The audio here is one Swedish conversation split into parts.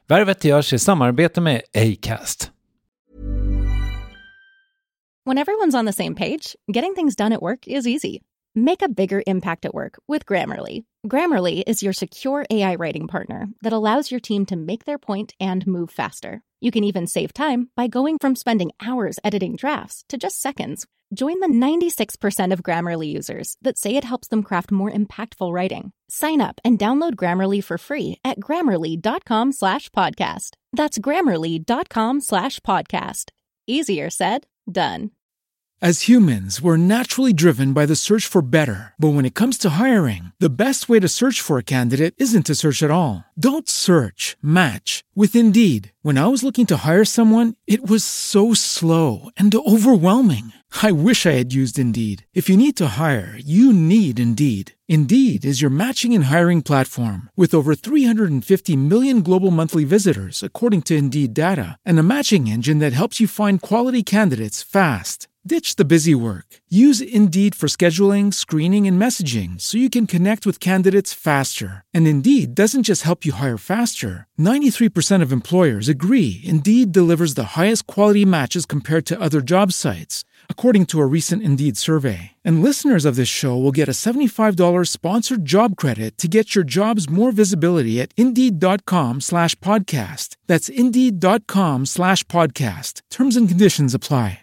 Värvet görs i samarbete med Acast. When everyone's on the same page, getting things done at work is easy. Make a bigger impact at work with Grammarly. Grammarly is your secure AI writing partner that allows your team to make their point and move faster. You can even save time by going from spending hours editing drafts to just seconds. Join the 96% of Grammarly users that say it helps them craft more impactful writing. Sign up and download Grammarly for free at grammarly.com/podcast. That's grammarly.com/podcast. Easier said, done. As humans, we're naturally driven by the search for better. But when it comes to hiring, the best way to search for a candidate isn't to search at all. Don't search, match with Indeed. When I was looking to hire someone, it was so slow and overwhelming. I wish I had used Indeed. If you need to hire, you need Indeed. Indeed is your matching and hiring platform with over 350 million global monthly visitors, according to Indeed data, and a matching engine that helps you find quality candidates fast. Ditch the busy work. Use Indeed for scheduling, screening, and messaging so you can connect with candidates faster. And Indeed doesn't just help you hire faster. 93% of employers agree Indeed delivers the highest quality matches compared to other job sites, according to a recent Indeed survey. And listeners of this show will get a $75 sponsored job credit to get your jobs more visibility at Indeed.com/podcast. That's Indeed.com/podcast. Terms and conditions apply.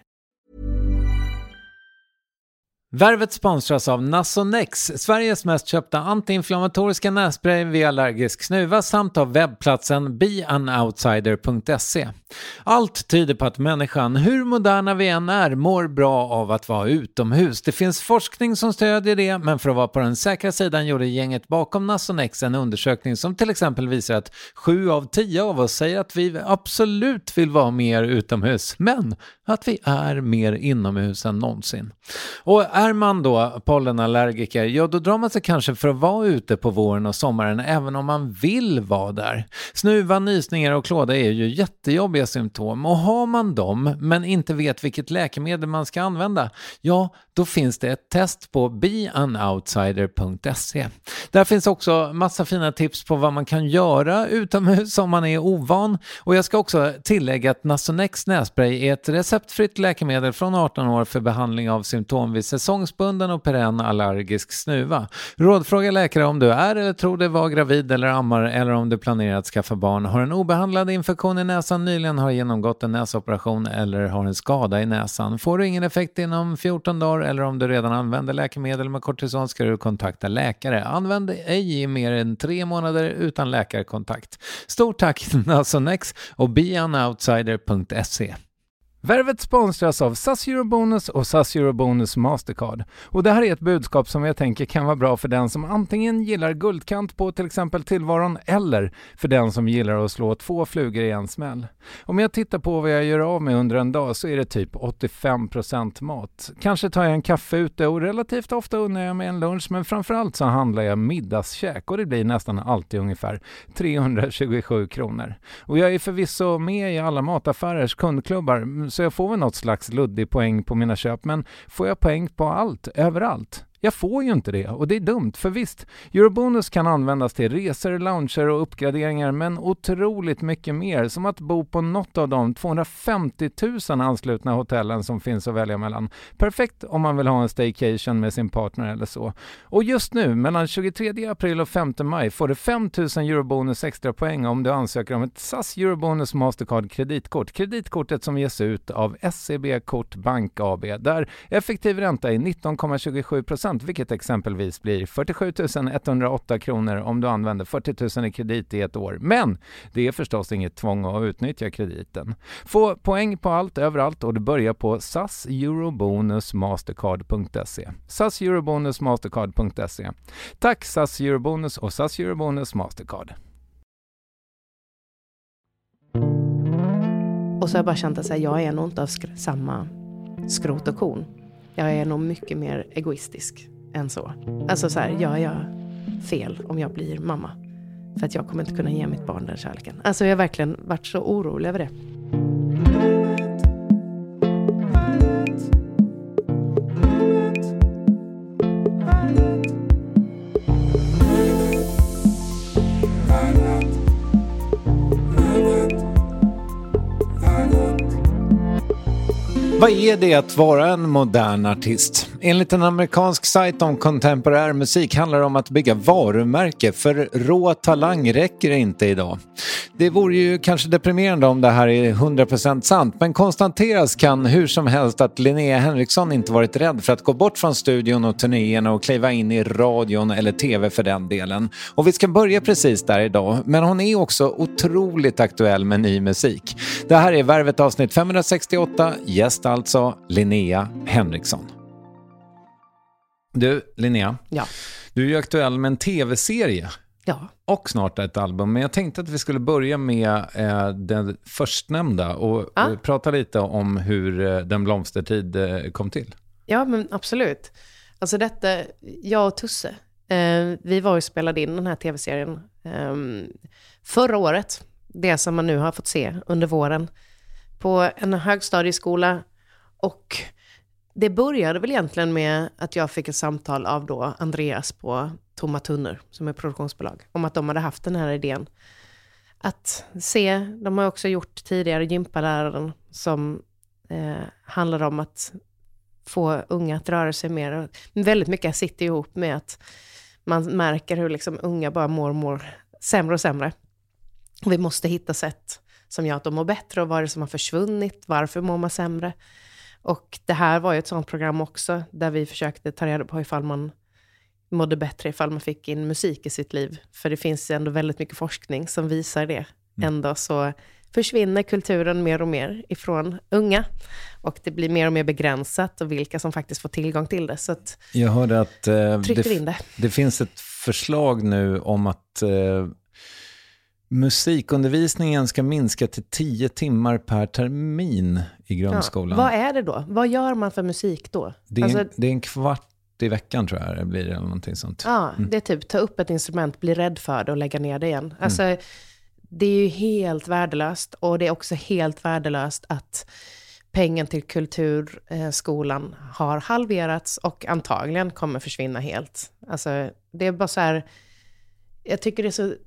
Värvet sponsras av Nasonex, Sveriges mest köpta antiinflammatoriska nässpray vid allergisk snuva, samt av webbplatsen beanoutsider.se. Allt tyder på att människan, hur moderna vi än är, mår bra av att vara utomhus. Det finns forskning som stödjer det, men för att vara på den säkra sidan gjorde gänget bakom Nasonex en undersökning som till exempel visar att 7 av 10 av oss säger att vi absolut vill vara mer utomhus, men att vi är mer inomhus än någonsin. Och är man då pollenallergiker, ja då drar man sig kanske för att vara ute på våren och sommaren även om man vill vara där. Snuva, nysningar och klåda är ju jättejobbiga symptom, och har man dem men inte vet vilket läkemedel man ska använda, ja då finns det ett test på beanoutsider.se. Där finns också massa fina tips på vad man kan göra utomhus om man är ovan, och jag ska också tillägga att Nasonex nässpray är ett receptfritt läkemedel från 18 år för behandling av symptom vid säsongsbunden och perenn allergisk snuva. Rådfråga läkare om du är eller tror dig vara gravid eller ammar, eller om du planerar att skaffa barn, har en obehandlad infektion i näsan, nyligen har genomgått en näsoperation eller har en skada i näsan. Får du ingen effekt inom 14 dagar eller om du redan använder läkemedel med kortison ska du kontakta läkare. Använd ej i mer än 3 månader utan läkarkontakt. Stort tack Nasonex och beanoutsider.se. Värvet sponsras av SAS Eurobonus och SAS Eurobonus Mastercard. Och det här är ett budskap som jag tänker kan vara bra för den som antingen gillar guldkant på till exempel tillvaron, eller för den som gillar att slå 2 flugor i en smäll. Om jag tittar på vad jag gör av med under en dag så är det typ 85% mat. Kanske tar jag en kaffe ute och relativt ofta unnar jag mig en lunch, men framförallt så handlar jag middagskäk och det blir nästan alltid ungefär 327 kronor. Och jag är förvisso med i alla mataffärers kundklubbar, så jag får väl något slags luddig poäng på mina köp, men får jag poäng på allt, överallt? Jag får ju inte det, och det är dumt, för visst, Eurobonus kan användas till resor, lounger och uppgraderingar, men otroligt mycket mer, som att bo på något av de 250 000 anslutna hotellen som finns att välja mellan. Perfekt om man vill ha en staycation med sin partner eller så. Och just nu, mellan 23 april och 5 maj, får du 5 000 Eurobonus extra poäng om du ansöker om ett SAS Eurobonus Mastercard kreditkort. Kreditkortet som ges ut av SEB Kort Bank AB, där effektiv ränta är 19,27%. Vilket exempelvis blir 47 108 kronor om du använder 40 000 i kredit i ett år. Men det är förstås inget tvång att utnyttja krediten. Få poäng på allt överallt och du börjar på saseurobonusmastercard.se. saseurobonusmastercard.se. Tack SAS Eurobonus och SAS Eurobonus Mastercard. Och så har jag bara känt att jag är nog inte av samma skrot och korn. Jag är nog mycket mer egoistisk än så. Alltså så här, gör jag fel om jag blir mamma? För att jag kommer inte kunna ge mitt barn den kärleken. Alltså jag har verkligen varit så orolig över det. Vad är det att vara en modern artist? Enligt en amerikansk sajt om kontemporär musik handlar det om att bygga varumärke, för rå talang räcker inte idag. Det vore ju kanske deprimerande om det här är 100% sant, men konstateras kan hur som helst att Linnea Henriksson inte varit rädd för att gå bort från studion och turnéerna och kliva in i radion eller tv för den delen. Och vi ska börja precis där idag, men hon är också otroligt aktuell med ny musik. Det här är Värvet avsnitt 568, gäst alltså Linnea Henriksson. Du, Linnea, Ja. du är ju aktuell med en tv-serie. Ja. Och snart ett album. Men jag tänkte att vi skulle börja med den förstnämnda och prata lite om hur Den blomstertid kom till. Ja, men absolut. Alltså detta, jag och Tusse, vi var ju spelade in den här tv-serien förra året. Det som man nu har fått se under våren på en högstadieskola. Och det började väl egentligen med att jag fick ett samtal av då Andreas på Tomma Tunnor, som är produktionsbolag, om att de hade haft den här idén. Att se, de har också gjort tidigare gympaläraren som handlar om att få unga att röra sig mer. Väldigt mycket sitter ihop med att man märker hur liksom unga bara mår sämre och sämre. Och vi måste hitta sätt som gör att de mår bättre, och vad är det som har försvunnit, varför mår man sämre. Och det här var ju ett sånt program också där vi försökte ta reda på ifall man mådde bättre ifall man fick in musik i sitt liv. För det finns ändå väldigt mycket forskning som visar det. Ändå så försvinner kulturen mer och mer ifrån unga. Och det blir mer och mer begränsat, och vilka som faktiskt får tillgång till det. Så att jag hörde att det finns ett förslag nu om att musikundervisningen ska minska till 10 timmar per termin i grundskolan. Ja, vad är det då? Vad gör man för musik då? Det är en kvart i veckan tror jag det blir, eller någonting sånt. Ja, det är typ ta upp ett instrument, bli rädd för det och lägga ner det igen. Alltså, det är ju helt värdelöst, och det är också helt värdelöst att pengen till kulturskolan har halverats och antagligen kommer försvinna helt. Alltså, det är bara så här, jag tycker det är så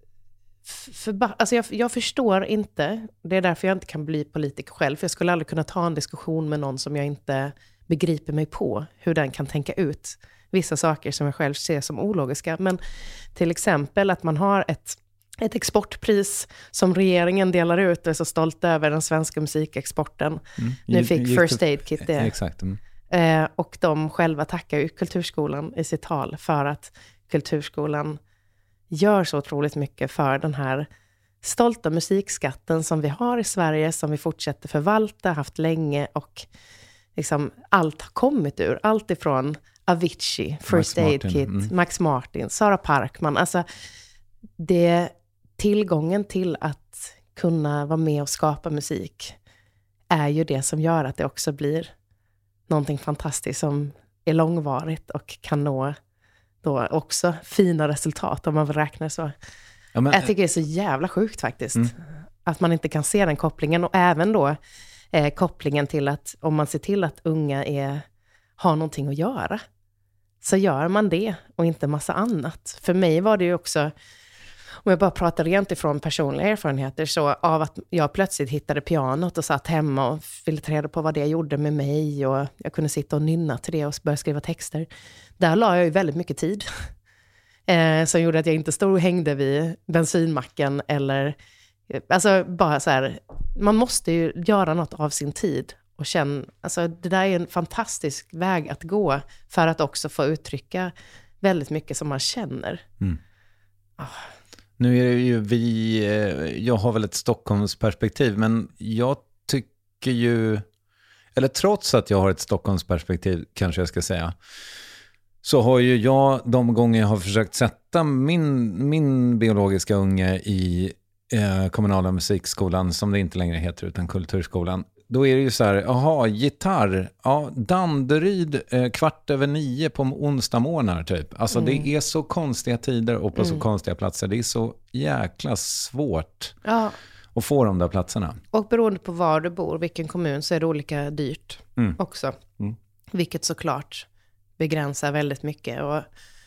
alltså jag förstår inte, det är därför jag inte kan bli politiker själv, för jag skulle aldrig kunna ta en diskussion med någon som jag inte begriper mig på, hur den kan tänka ut vissa saker som jag själv ser som ologiska. Men till exempel att man har ett exportpris som regeringen delar ut och är så stolt över den svenska musikexporten. Nu fick First Aid Kit det. Exakt. Och de själva tackar ju Kulturskolan i sitt tal för att Kulturskolan gör så otroligt mycket för den här stolta musikskatten som vi har i Sverige, som vi fortsätter förvalta, haft länge, och liksom allt har kommit ur. Allt ifrån Avicii, First Aid Kit, Max Martin, Sara Parkman. Alltså det, tillgången till att kunna vara med och skapa musik är ju det som gör att det också blir någonting fantastiskt som är långvarigt och kan nå då också fina resultat, om man vill räkna så. Ja, men jag tycker det är så jävla sjukt faktiskt. Att man inte kan se den kopplingen. Och även då kopplingen till att om man ser till att unga har någonting att göra, så gör man det och inte massa annat. För mig var det ju också, om jag bara pratar rent ifrån personliga erfarenheter, så av att jag plötsligt hittade pianot och satt hemma och ville ta reda på vad det gjorde med mig, och jag kunde sitta och nynna till det och börja skriva texter. Där la jag ju väldigt mycket tid. Som gjorde att jag inte stod och hängde vid bensinmacken eller, alltså bara så här, man måste ju göra något av sin tid och känna, alltså det där är en fantastisk väg att gå för att också få uttrycka väldigt mycket som man känner. Nu är det ju jag har väl ett Stockholmsperspektiv, men jag tycker ju, eller trots att jag har ett Stockholmsperspektiv kanske jag ska säga, så har ju jag de gånger jag har försökt sätta min biologiska unge i kommunala musikskolan, som det inte längre heter utan Kulturskolan, då är det ju så här, gitarr, Danderyd 8:15 på onsdag morgnar typ. Alltså det är så konstiga tider och på så konstiga platser. Det är så jäkla svårt att få de där platserna. Och beroende på var du bor, vilken kommun, så är det olika dyrt också. Vilket såklart begränsar väldigt mycket. Och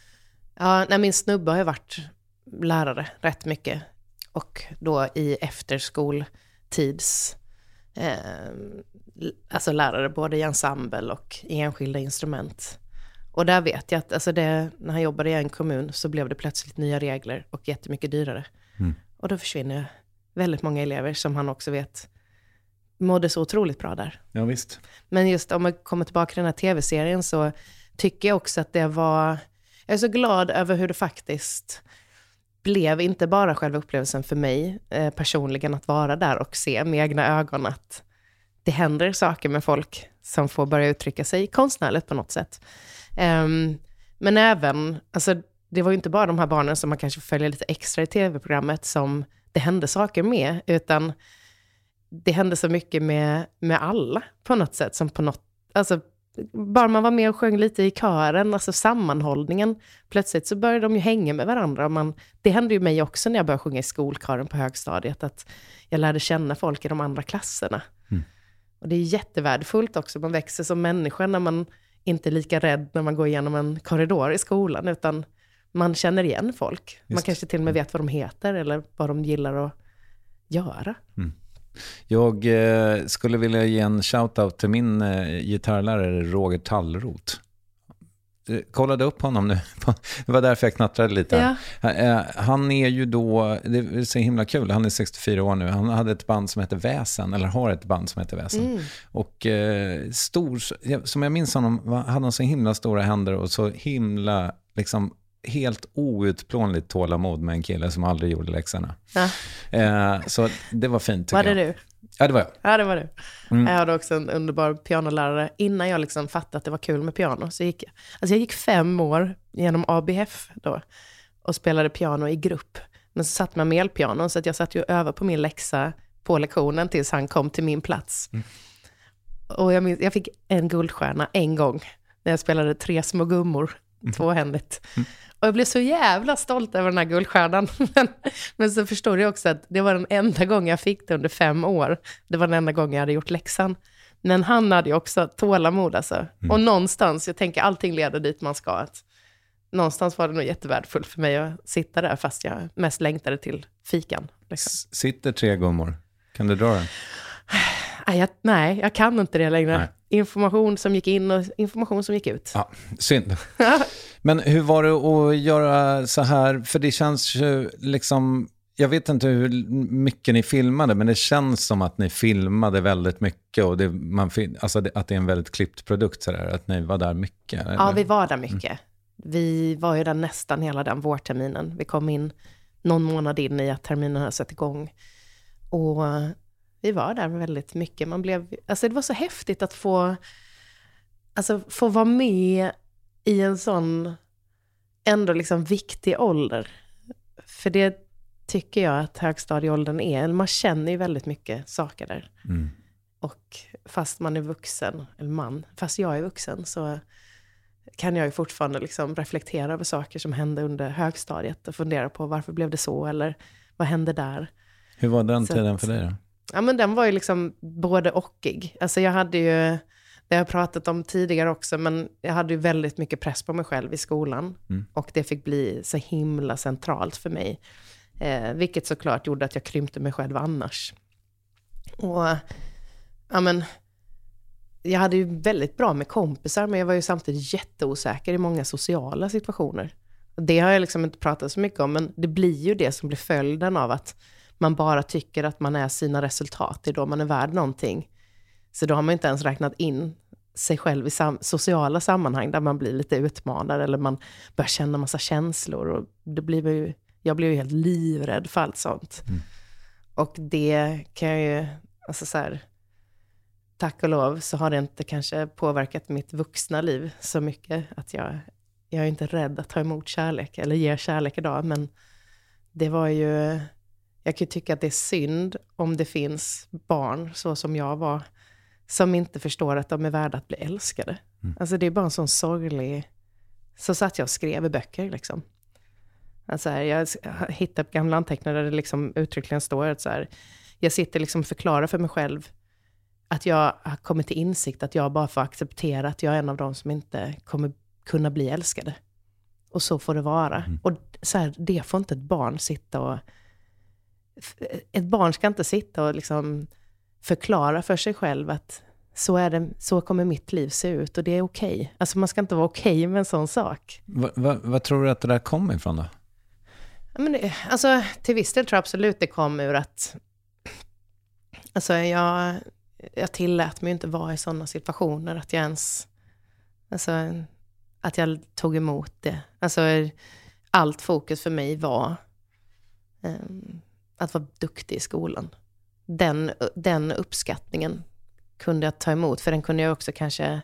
min snubbe har ju varit lärare rätt mycket. Och då i efterskoltids Alltså lärare både i ensemble och i enskilda instrument. Och där vet jag att alltså när han jobbade i en kommun så blev det plötsligt nya regler och jättemycket dyrare. Och då försvinner väldigt många elever som han också vet mådde så otroligt bra där. Ja, visst. Men just om man kommer tillbaka till den här tv-serien så tycker jag också att det var... Jag är så glad över hur det faktiskt blev, inte bara själva upplevelsen för mig personligen att vara där och se med egna ögon att det händer saker med folk som får börja uttrycka sig konstnärligt på något sätt. Men även, alltså det var ju inte bara de här barnen som man kanske följer lite extra i tv-programmet som det hände saker med, utan det hände så mycket med alla på något sätt, som på något, alltså bara man var med och sjöng lite i kören, alltså sammanhållningen, plötsligt så började de ju hänga med varandra. Och det hände ju mig också när jag började sjunga i skolkören på högstadiet, att jag lärde känna folk i de andra klasserna. Och det är jättevärdefullt också, man växer som människa när man inte är lika rädd när man går igenom en korridor i skolan, utan man känner igen folk. Just. Man kanske till och med vet vad de heter eller vad de gillar att göra. Jag skulle vilja ge en shoutout till min gitarrlärare Roger Tallroth. Kollade upp honom nu. Det var därför jag knattrade lite. Ja. Han är ju då, det är så himla kul, han är 64 år nu. Han hade ett band som heter Väsen, eller har ett band som heter Väsen. Och som jag minns honom, hade han så himla stora händer och så himla liksom helt outplånligt tålamod med en kille som aldrig gjorde läxorna. Så det var fint, tycker jag. Var det du? Ja, det var jag. Ja, det var du. Jag hade också en underbar pianolärare. Innan jag liksom fattade att det var kul med piano så gick jag. Alltså jag gick 5 år genom ABF då och spelade piano i grupp. Men så satt man med elpiano, så att jag satt ju över på min läxa på lektionen tills han kom till min plats. Och jag fick en guldstjärna en gång när jag spelade 3 små gummor, tvåhändigt. Och jag blev så jävla stolt över den här guldstjärnan. Men så förstår jag också att det var den enda gången jag fick det under 5 år. Det var den enda gången jag hade gjort läxan. Men han hade ju också tålamod alltså. Och någonstans, jag tänker allting leder dit man ska. Att någonstans var det nog jättevärdefullt för mig att sitta där fast jag mest längtade till fikan. Liksom. Sitter 3 gummor. Kan du dra den? Nej, jag kan inte det längre. Nej. Information som gick in och information som gick ut. Ja, synd. Men hur var det att göra så här? För det känns ju liksom... Jag vet inte hur mycket ni filmade, men det känns som att ni filmade väldigt mycket. Och att det är en väldigt klippt produkt så där, att ni var där mycket. Eller? Ja, vi var där mycket. Vi var ju där nästan hela den vårterminen. Vi kom in någon månad in i att terminen hade satt igång. Och vi var där väldigt mycket. Det var så häftigt att få vara med i en sån ändå liksom viktig ålder. För det tycker jag att högstadieåldern är. Man känner ju väldigt mycket saker där. Och fast man är vuxen, fast jag är vuxen, så kan jag ju fortfarande liksom reflektera över saker som hände under högstadiet och fundera på varför blev det så, eller vad hände där. Hur var den tiden för dig då? Ja, men den var ju liksom både ochig. Alltså jag hade ju, det har jag pratat om tidigare också, men jag hade ju väldigt mycket press på mig själv i skolan. Och det fick bli så himla centralt för mig. Vilket såklart gjorde att jag krympte mig själv annars. Och jag hade ju väldigt bra med kompisar, men jag var ju samtidigt jätteosäker i många sociala situationer. Det har jag liksom inte pratat så mycket om, men det blir ju det som blir följden av att man bara tycker att man är sina resultat. Det är då man är värd någonting. Så då har man inte ens räknat in sig själv i sociala sammanhang där man blir lite utmanad eller man börjar känna massa känslor. Och jag blev ju helt livrädd för allt sånt. Och det kan jag ju, tack och lov så har det inte kanske påverkat mitt vuxna liv så mycket att jag är inte rädd att ta emot kärlek eller ge kärlek idag. Men det var ju, jag kan ju tycka att det är synd om det finns barn så som jag var som inte förstår att de är värda att bli älskade. Alltså det är bara en sån sorglig, så satt jag och skrev i böcker liksom. Alltså jag hittade gamla anteckningar där det liksom uttryckligen står att jag sitter liksom och förklarar för mig själv att jag har kommit till insikt att jag bara får acceptera att jag är en av dem som inte kommer kunna bli älskade. Och så får det vara. Och det får inte ett barn sitta och... Ett barn ska inte sitta och liksom förklara för sig själv att så är det, så kommer mitt liv se ut och det är okej. Alltså man ska inte vara okej med en sån sak. Vad tror du att det där kommer ifrån då? Men alltså till viss del tror jag absolut det kom ur att alltså jag tillät mig inte vara i sådana situationer att jag ens alltså att jag tog emot det. Alltså allt fokus för mig var att vara duktig i skolan. Den uppskattningen kunde jag ta emot, för den kunde jag också kanske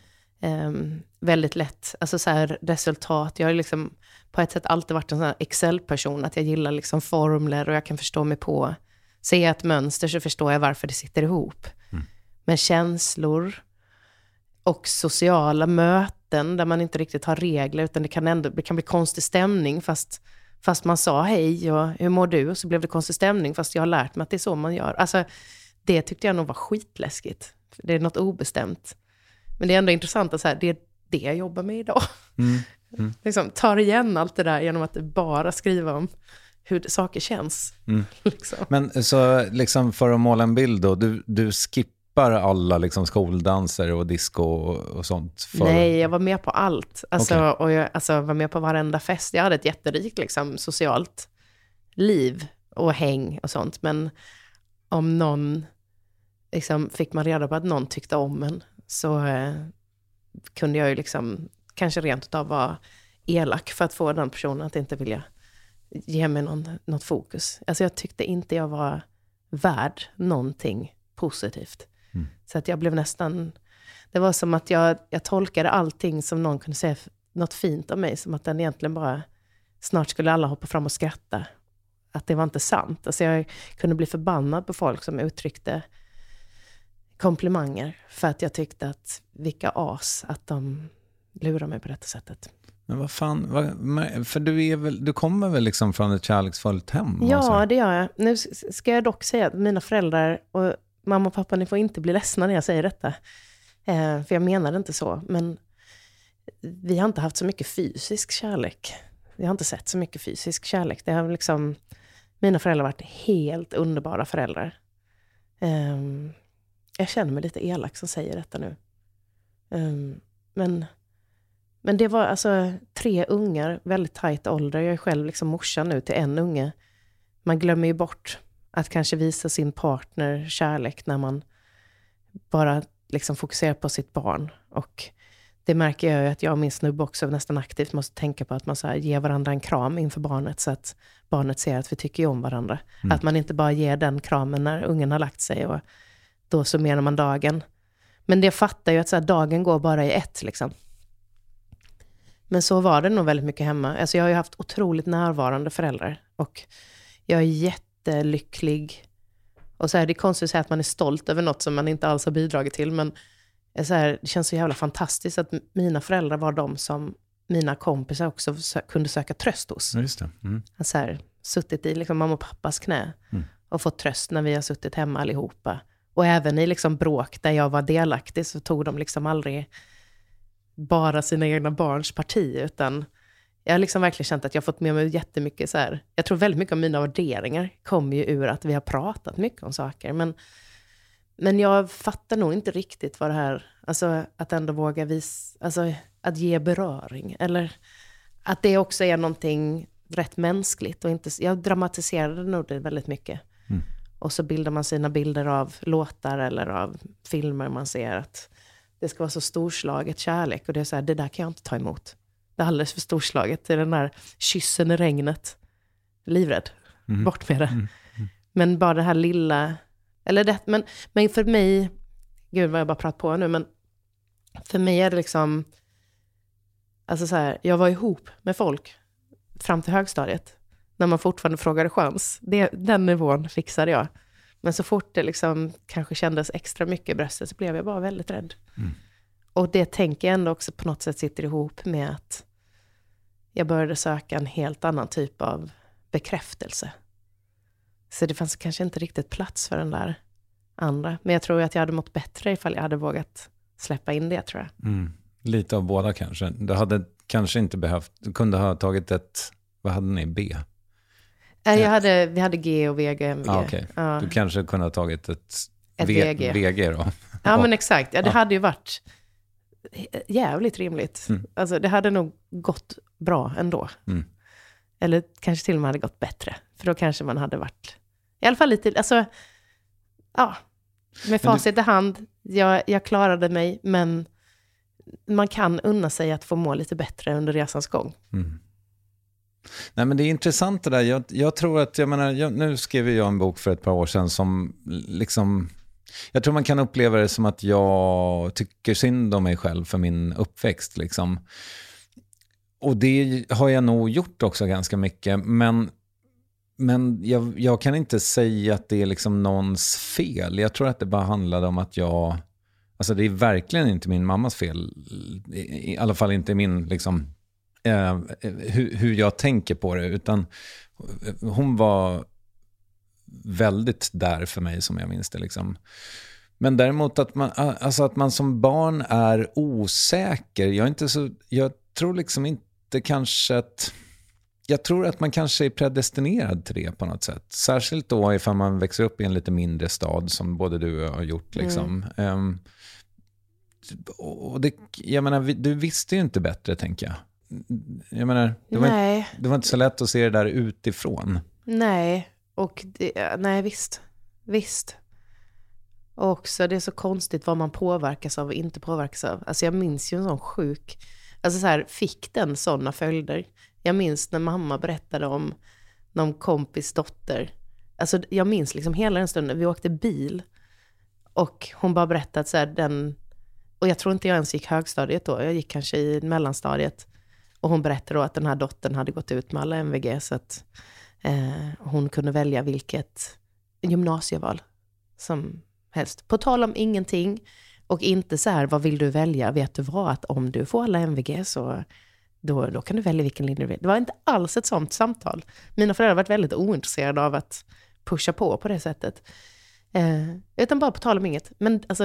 väldigt lätt, alltså så här resultat. Jag har liksom på ett sätt alltid varit en sån här Excel-person, att jag gillar liksom formler och jag kan förstå mig på, ser jag ett mönster så förstår jag varför det sitter ihop. Men känslor och sociala möten där man inte riktigt har regler, utan det kan bli konstig stämning fast man sa hej och hur mår du, och så blev det konstig stämning fast jag har lärt mig att det är så man gör. Alltså det tyckte jag nog var skitläskigt. Det är något obestämt. Men det är ändå intressant att så här, det är det jag jobbar med idag. Liksom, tar igen allt det där genom att bara skriva om hur saker känns. Liksom. Men så liksom för att måla en bild då, du skippar alla liksom skoldanser och disco och sånt? Nej, jag var med på allt. Alltså, okay. Och jag var med på varenda fest. Jag hade ett jätterikt liksom, socialt liv och häng och sånt. Men om någon liksom, fick man reda på att någon tyckte om en, så kunde jag ju liksom kanske rent utav vara elak för att få den personen att inte vilja ge mig något fokus. Alltså jag tyckte inte jag var värd någonting positivt. Så att jag blev nästan, det var som att jag tolkade allting som någon kunde säga något fint om mig, som att den egentligen bara, snart skulle alla hoppa fram och skratta. Att det var inte sant. Alltså jag kunde bli förbannad på folk som uttryckte komplimanger för att jag tyckte att vilka as att de lurar mig på detta sättet. Men vad fan, för du kommer väl liksom från ett kärleksfullt hem? Ja, det gör jag. Nu ska jag dock säga att mina föräldrar och mamma och pappa, ni får inte bli ledsna när jag säger detta. För jag menar det inte så. Men vi har inte haft så mycket fysisk kärlek. Vi har inte sett så mycket fysisk kärlek. Det har liksom, mina föräldrar har varit helt underbara föräldrar. Jag känner mig lite elak som säger detta nu. Men det var alltså 3 ungar, väldigt tajt ålder. Jag är själv liksom morsan nu till en unge. Man glömmer ju bort att kanske visa sin partner kärlek när man bara liksom fokuserar på sitt barn. Och det märker jag ju att jag och min snubbe också nästan aktivt måste tänka på, att man så här ger varandra en kram inför barnet, så att barnet ser att vi tycker om varandra. Att man inte bara ger den kramen när ungen har lagt sig och då summerar man dagen. Men det fattar ju att så här, dagen går bara i ett liksom. Men så var det nog väldigt mycket hemma. Alltså jag har ju haft otroligt närvarande föräldrar. Och jag är jättelycklig. Och så här, det är konstigt att säga att man är stolt över något som man inte alls har bidragit till. Men så här, det känns så jävla fantastiskt att mina föräldrar var de som mina kompisar också kunde söka tröst hos. Just det. Så här, suttit i liksom mamma och pappas knä. Och fått tröst när vi har suttit hemma allihopa. Och även i liksom bråk där jag var delaktig, så tog de liksom aldrig bara sina egna barns parti, utan jag har liksom verkligen känt att jag har fått med mig jättemycket så här. Jag tror väldigt mycket av mina värderingar kommer ju ur att vi har pratat mycket om saker, men jag fattar nog inte riktigt vad det här, alltså att ändå våga visa, alltså att ge beröring, eller att det också är någonting rätt mänskligt, och inte, jag dramatiserade nog det väldigt mycket. Och så bildar man sina bilder av låtar eller av filmer, man ser att det ska vara så storslaget kärlek. Och det är så här, det där kan jag inte ta emot. Det är alldeles för storslaget. Det är den där kyssen i regnet. Livrädd. Bort med det. Men bara det här lilla, eller det, men för mig, gud vad jag bara pratar på nu, men för mig är det liksom, alltså så här, jag var ihop med folk fram till högstadiet. När man fortfarande frågade chans. Den nivån fixade jag. Men så fort det liksom kanske kändes extra mycket i bröstet, så blev jag bara väldigt rädd. Och det tänker jag ändå också på något sätt sitter ihop med att jag började söka en helt annan typ av bekräftelse. Så det fanns kanske inte riktigt plats för den där andra. Men jag tror att jag hade mått bättre ifall jag hade vågat släppa in det, tror jag. Lite av båda kanske. Du hade kanske inte behövt, du kunde ha tagit ett, vad hade ni, B? Vi hade G och VG. Okay. Du kanske kunde ha tagit ett ett VG. VG då. Ja, men exakt. Ja, det hade ju varit jävligt rimligt. Alltså, det hade nog gått bra ändå. Eller kanske till och med hade gått bättre. För då kanske man hade varit i alla fall lite, alltså, ja, med facit i hand, jag klarade mig, men man kan unna sig att få må lite bättre under resans gång. Nej, men det är intressant det där. Jag tror att, nu skrev jag en bok för ett par år sedan som liksom, jag tror man kan uppleva det som att jag tycker synd om mig själv för min uppväxt liksom. Och det har jag nog gjort också ganska mycket, men jag kan inte säga att det är liksom någons fel. Jag tror att det bara handlade om att alltså det är verkligen inte min mammas fel. I alla fall inte min liksom, hur jag tänker på det, utan hon var väldigt där för mig som jag minns det liksom. Men däremot att man som barn är osäker. Jag tror liksom inte kanske att, jag tror att man kanske är predestinerad till det på något sätt. Särskilt då ifall man växer upp i en lite mindre stad som både du har gjort liksom. Och det, jag menar, du visste ju inte bättre, tänker jag. Jag menar, det var inte så lätt att se det där utifrån. Nej, och nej, visst. Och också, det är så konstigt vad man påverkas av och inte påverkas av. Alltså jag minns ju en sån sjuk, alltså så här, fick den sådana följder. Jag minns när mamma berättade om någon kompis dotter. Alltså jag minns liksom hela den stunden, vi åkte bil och hon bara berättade så här, och jag tror inte jag ens gick högstadiet då, jag gick kanske i mellanstadiet. Och hon berättade då att den här dottern hade gått ut med alla MVG så att hon kunde välja vilket gymnasieval som helst. På tal om ingenting och inte så här, vad vill du välja? Vet du vad, att om du får alla MVG så då kan du välja vilken linje du vill. Det var inte alls ett sånt samtal. Mina föräldrar har varit väldigt ointresserade av att pusha på det sättet. Utan bara på tal om inget. Men alltså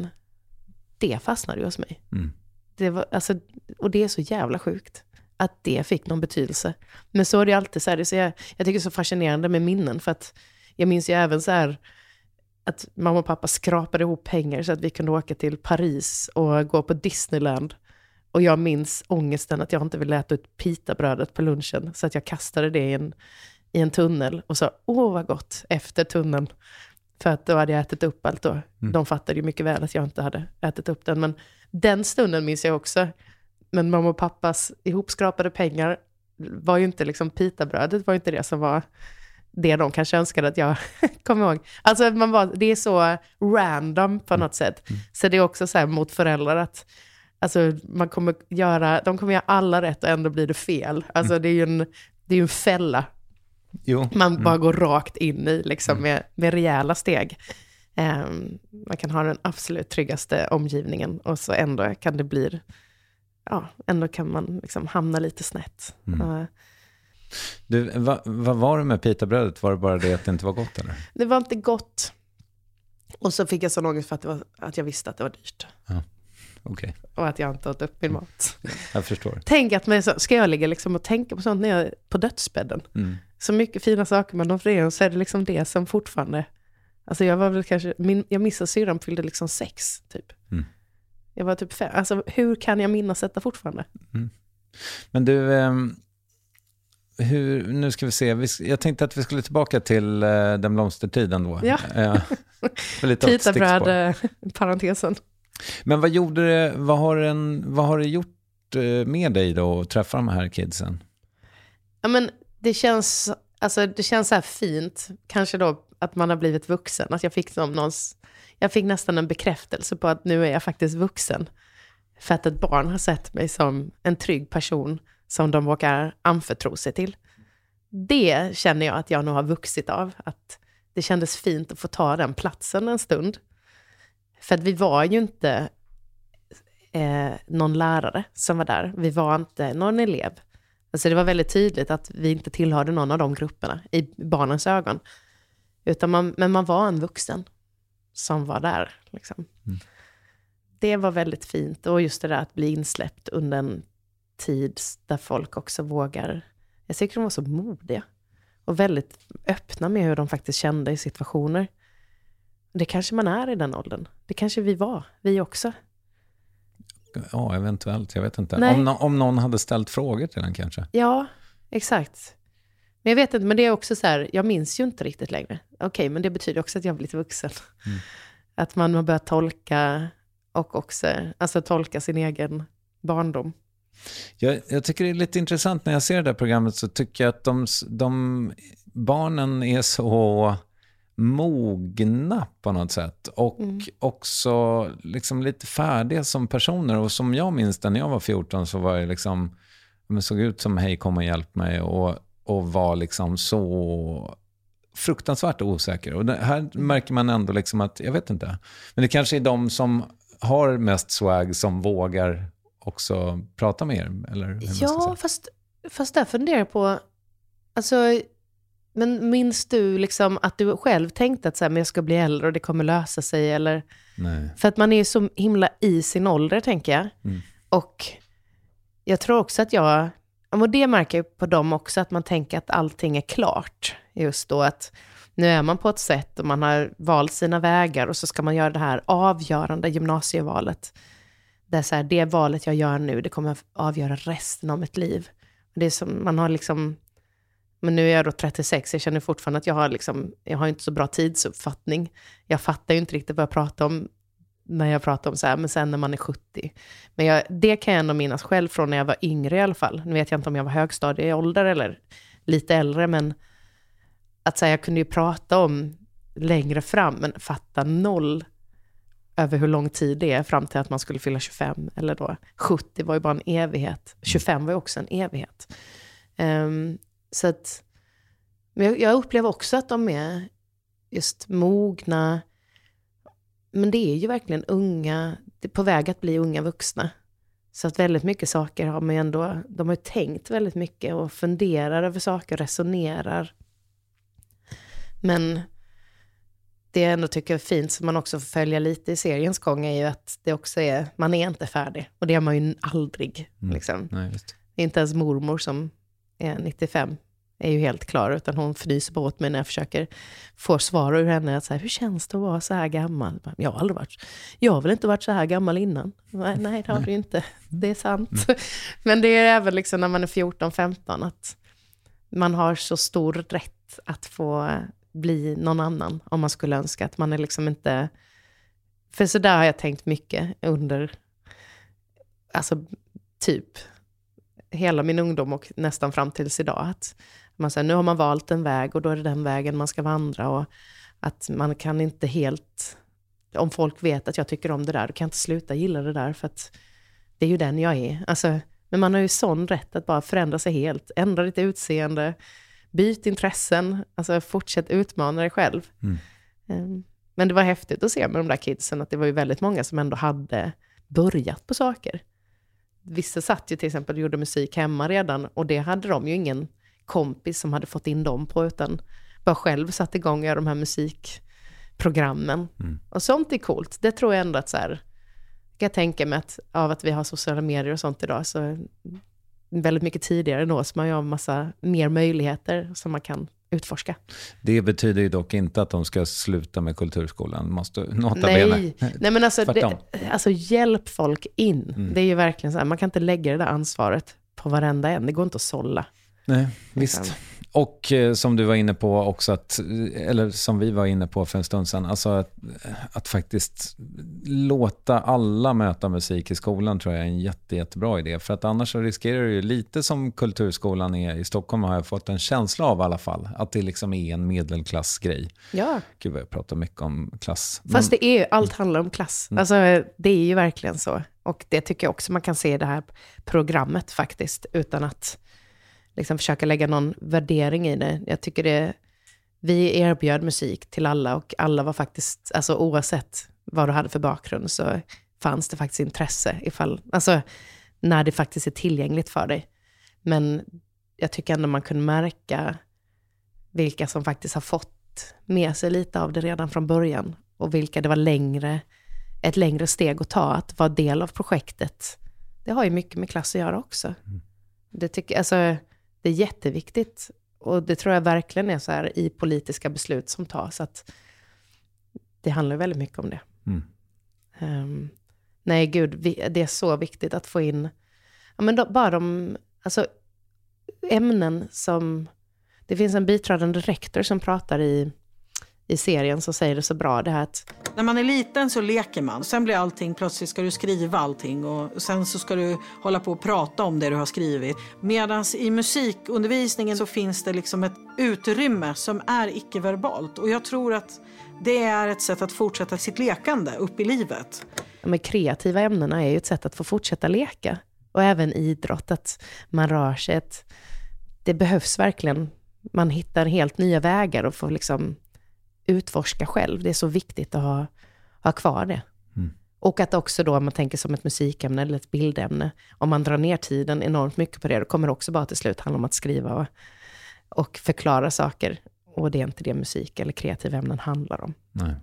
det fastnade ju hos mig. Det var, alltså, och det är så jävla sjukt att det fick någon betydelse. Men så är det alltid så här, jag tycker det är så fascinerande med minnen, för att jag minns ju även så här att mamma och pappa skrapade ihop pengar så att vi kunde åka till Paris och gå på Disneyland. Och jag minns ångesten att jag inte ville äta ut pitabrödet på lunchen, så att jag kastade det i en tunnel och sa, vad gott, efter tunneln. För att då hade jag ätit upp allt då. De fattade ju mycket väl att jag inte hade ätit upp den. Men den stunden minns jag också. Men mamma och pappas ihopskrapade pengar var ju inte liksom, pitabrödet var ju inte det som var det de kanske önskade att jag kom ihåg. Alltså det är så random på något sätt. Så det är också så här mot föräldrar att alltså, de kommer göra alla rätt och ändå blir det fel. Alltså det är ju en fälla. Jo. Man bara går rakt in i liksom, med rejäla steg. Man kan ha den absolut tryggaste omgivningen och så ändå kan det bli, ändå kan man liksom hamna lite snett. Du, vad var det med pitabrödet? Var det bara det att det inte var gott, eller? Det var inte gott. Och så fick jag så ångest för att jag visste att det var dyrt. Ja. Okay. Och att jag inte åt upp min mat. Jag förstår. Tänk att ska jag ligga liksom och tänka på sånt när jag är på dödsbädden. Så mycket fina saker med de förenar, så är det liksom det som fortfarande, alltså jag var väl kanske, jag missade syrran fyllde liksom 6 typ. Jag var typ 5, alltså hur kan jag minnas detta fortfarande? Men du, nu ska vi se, jag tänkte att vi skulle tillbaka till den blomstertiden då. Ja, pitabröd, parentesen. Men vad har det gjort med dig då att träffa de här kidsen? Ja, men det känns så här fint, kanske då att man har blivit vuxen, att jag fick nästan en bekräftelse på att nu är jag faktiskt vuxen, för att ett barn har sett mig som en trygg person som de vågar anförtro sig till. Det känner jag att jag nog har vuxit av, att det kändes fint att få ta den platsen en stund. För att vi var ju inte någon lärare som var där. Vi var inte någon elev. Alltså det var väldigt tydligt att vi inte tillhörde någon av de grupperna i barnens ögon. Men man var en vuxen som var där. Liksom. Det var väldigt fint. Och just det där att bli insläppt under en tid där folk också vågar. Jag tycker de var så modiga. Och väldigt öppna med hur de faktiskt kände i situationer. Det kanske man är i den åldern. Det kanske vi också. Ja, eventuellt. Jag vet inte. Om någon hade ställt frågor till en kanske. Ja, exakt. Men jag vet inte, men det är också så här, jag minns ju inte riktigt längre. Okej, men det betyder också att jag blir lite vuxen. Att man har börjat tolka och också tolka sin egen barndom. Jag tycker det är lite intressant när jag ser det där programmet, så tycker jag att de barnen är så mogna på något sätt och också liksom lite färdiga som personer. Och som jag minns när jag var 14 så var jag liksom, såg ut som hej kom och hjälp mig och var liksom så fruktansvärt osäker. Och det här märker man ändå liksom att, jag vet inte, men det kanske är de som har mest swag som vågar också prata med er, eller? Ja, fast där funderar jag på, alltså, men minns du liksom att du själv tänkte att så här, men jag ska bli äldre och det kommer lösa sig, eller? Nej. För att man är så himla i sin ålder, tänker jag. Och jag tror också att och det märker jag på dem också, att man tänker att allting är klart. Just då att nu är man på ett sätt och man har valt sina vägar och så ska man göra det här avgörande gymnasievalet. Det är så här, det valet jag gör nu, det kommer att avgöra resten av mitt liv. Det är som, man har liksom, men nu är jag då 36, jag känner fortfarande att jag har inte så bra tidsuppfattning. Jag fattar ju inte riktigt vad jag pratar om när jag pratar om så här, men sen när man är 70. Men det kan jag ändå minnas själv från när jag var yngre i alla fall. Nu vet jag inte om jag var högstadie i ålder eller lite äldre, men att säga, jag kunde ju prata om längre fram, men fatta noll över hur lång tid det är fram till att man skulle fylla 25, eller då 70 var ju bara en evighet. 25 var ju också en evighet. Så att, men jag upplever också att de är just mogna, men det är ju verkligen unga, det är på väg att bli unga vuxna. Så att väldigt mycket saker har man ändå, de har ju tänkt väldigt mycket och funderar över saker, resonerar. Men det jag ändå tycker är fint, som man också får följa lite i seriens gång, är ju att det också är, man är inte färdig. Och det är man ju aldrig. Liksom. Nej, just. Inte ens mormor som är 95 är ju helt klar, utan hon fnyser på åt mig när jag försöker få svar ur henne. Att så här, hur känns det att vara så här gammal? Jag har väl inte varit så här gammal innan. Nej, det har du inte. Det är sant. Men det är även liksom när man är 14-15 att man har så stor rätt att få bli någon annan, om man skulle önska. Att man är liksom inte, för så där har jag tänkt mycket under, alltså typ hela min ungdom och nästan fram tills idag, att man säger, nu har man valt en väg och då är det den vägen man ska vandra, och att man kan inte helt, om folk vet att jag tycker om det där, då kan jag inte sluta gilla det där, för att det är ju den jag är. Alltså, men man har ju sån rätt att bara förändra sig helt, ändra ditt utseende, byt intressen, alltså fortsätt utmana dig själv. Men det var häftigt att se med de där kidsen att det var ju väldigt många som ändå hade börjat på saker. Vissa satt ju till exempel och gjorde musik hemma redan, och det hade de ju ingen kompis som hade fått in dem på, utan bara själv satt igång och göra de här musikprogrammen. Och sånt är coolt. Det tror jag ändå att så här, kan jag tänka mig att av att vi har sociala medier och sånt idag, så väldigt mycket tidigare då, så man har en massa mer möjligheter som man kan utforska. Det betyder ju dock inte att de ska sluta med kulturskolan. Måste nota bene. Nej, men alltså hjälp folk in. Det är ju verkligen så här, man kan inte lägga det där ansvaret på varenda en. Det går inte att sålla. Nej, visst. Och som du var inne på också, eller som vi var inne på för en stund sedan, alltså att faktiskt låta alla möta musik i skolan tror jag är en jättebra idé. För att annars så riskerar det ju lite som kulturskolan är i Stockholm, har jag fått en känsla av i alla fall, att det liksom är en medelklassgrej. Ja. Gud vad jag pratar mycket om klass. Fast det är ju, allt handlar om klass. Alltså det är ju verkligen så. Och det tycker jag också man kan se i det här programmet faktiskt, utan att liksom försöka lägga någon värdering i det. Jag tycker vi erbjöd musik till alla, och alla var faktiskt, alltså oavsett vad du hade för bakgrund, så fanns det faktiskt intresse alltså när det faktiskt är tillgängligt för dig. Men jag tycker ändå man kunde märka vilka som faktiskt har fått med sig lite av det redan från början, och vilka det var ett längre steg att ta, att vara del av projektet. Det har ju mycket med klass att göra också. Det tycker alltså, det är jätteviktigt, och det tror jag verkligen är så här i politiska beslut som tas, att det handlar väldigt mycket om det. Nej gud, det är så viktigt att få in bara de alltså, ämnen som... Det finns en biträdande rektor som pratar i serien som säger det så bra. Det här att... När man är liten så leker man. Sen blir allting, plötsligt ska du skriva allting. Och sen så ska du hålla på och prata om det du har skrivit. Medan i musikundervisningen så finns det liksom ett utrymme som är icke-verbalt. Och jag tror att det är ett sätt att fortsätta sitt lekande upp i livet. De kreativa ämnena är ju ett sätt att få fortsätta leka. Och även idrott, att man rör sig. Det behövs verkligen. Man hittar helt nya vägar och får liksom utforska själv. Det är så viktigt att ha kvar det. Och att också då, om man tänker som ett musikämne eller ett bildämne, om man drar ner tiden enormt mycket på det, då kommer det också bara till slut handla om att skriva och förklara saker. Och det är inte det musik eller kreativa ämnen handlar om. Nej.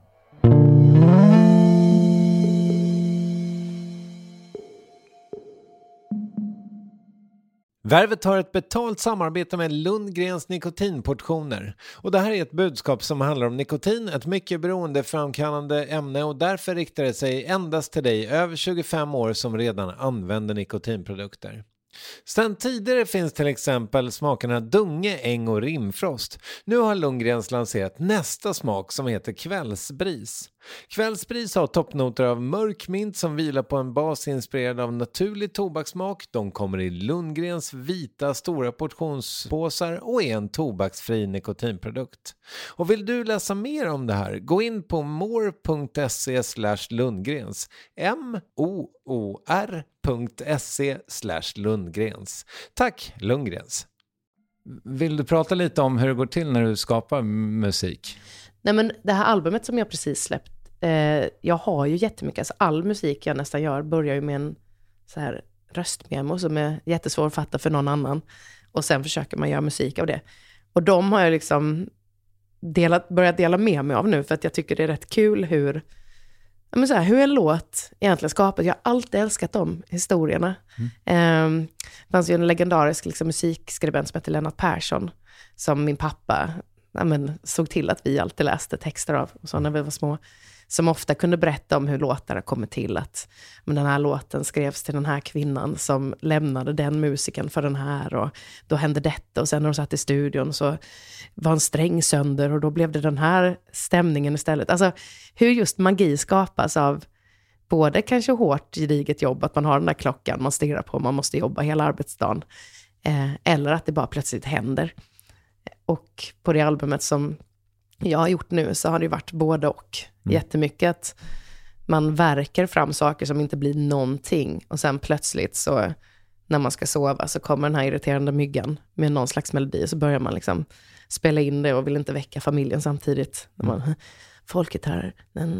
Värvet har ett betalt samarbete med Lundgrens nikotinportioner. Och det här är ett budskap som handlar om nikotin, ett mycket beroendeframkallande ämne, och därför riktar det sig endast till dig över 25 år som redan använder nikotinprodukter. Sedan tidigare finns till exempel smakerna Dunge, Äng och Rimfrost. Nu har Lundgrens lanserat nästa smak som heter Kvällsbris. Kvällsbris har toppnoter av mörk mint som vilar på en bas inspirerad av naturlig tobakssmak. De kommer i Lundgrens vita stora portionspåsar och är en tobaksfri nikotinprodukt. Och vill du läsa mer om det här, gå in på more.se/Lundgrens. moor.se/Lundgrens. Tack Lundgrens. Vill du prata lite om hur det går till när du skapar musik? Nej, men det här albumet som jag precis släppt, jag har ju jättemycket, alltså all musik jag nästan gör börjar ju med en så här röstmemo som är jättesvår att fatta för någon annan, och sen försöker man göra musik av det. Och de har jag liksom börjat dela med mig av nu, för att jag tycker det är rätt kul hur en låt egentligen skapas. Jag har alltid älskat de historierna. Det fanns ju en legendarisk liksom, musikskribent som heter Lennart Persson, som min pappa såg till att vi alltid läste texter av, och så när vi var små, som ofta kunde berätta om hur låtar kommer till, att den här låten skrevs till den här kvinnan som lämnade den musiken för den här, och då hände detta, och sen när de satt i studion så var en sträng sönder och då blev det den här stämningen istället. Alltså hur just magi skapas av både kanske hårt gediget jobb, att man har den där klockan man stirrar på, man måste jobba hela arbetsdagen, eller att det bara plötsligt händer. Och på det albumet som jag har gjort nu så har det varit både och. Jättemycket att man verkar fram saker som inte blir någonting, och sen plötsligt så när man ska sova så kommer den här irriterande myggan med någon slags melodi, och så börjar man liksom spela in det och vill inte väcka familjen samtidigt. Folket här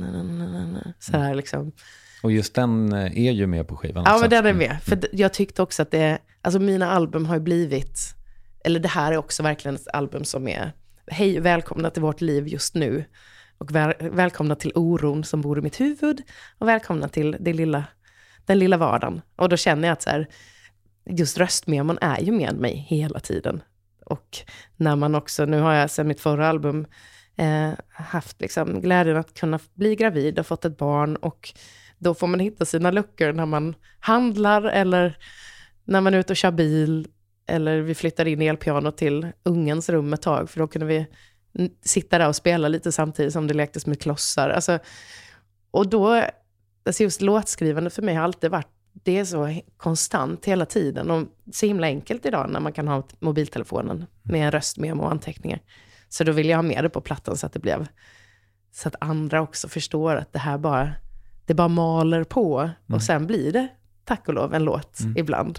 så här liksom. Och just den är ju med på skivan. Ja, men den är med. För jag tyckte också att alltså mina album har ju blivit, eller det här är också verkligen ett album som är hej, välkomna till vårt liv just nu, och välkomna till oron som bor i mitt huvud, och välkomna till den lilla vardagen. Och då känner jag att så här, just röstmemon är ju med mig hela tiden. Och när man också, nu har jag sedan mitt förra album haft liksom glädjen att kunna bli gravid och fått ett barn, och då får man hitta sina luckor när man handlar, eller när man är ute och kör bil, eller vi flyttar in elpiano till ungens rum ett tag, för då kunde vi sitta där och spela lite samtidigt som det lektes med klossar. Alltså, och då, alltså just låtskrivande för mig har alltid varit, det är så konstant hela tiden, och så himla enkelt idag när man kan ha mobiltelefonen med en röstmemo och anteckningar. Så då vill jag ha med det på plattan så att det blev, så att andra också förstår att det här bara maler på, och sen blir det, tack och lov, en låt ibland.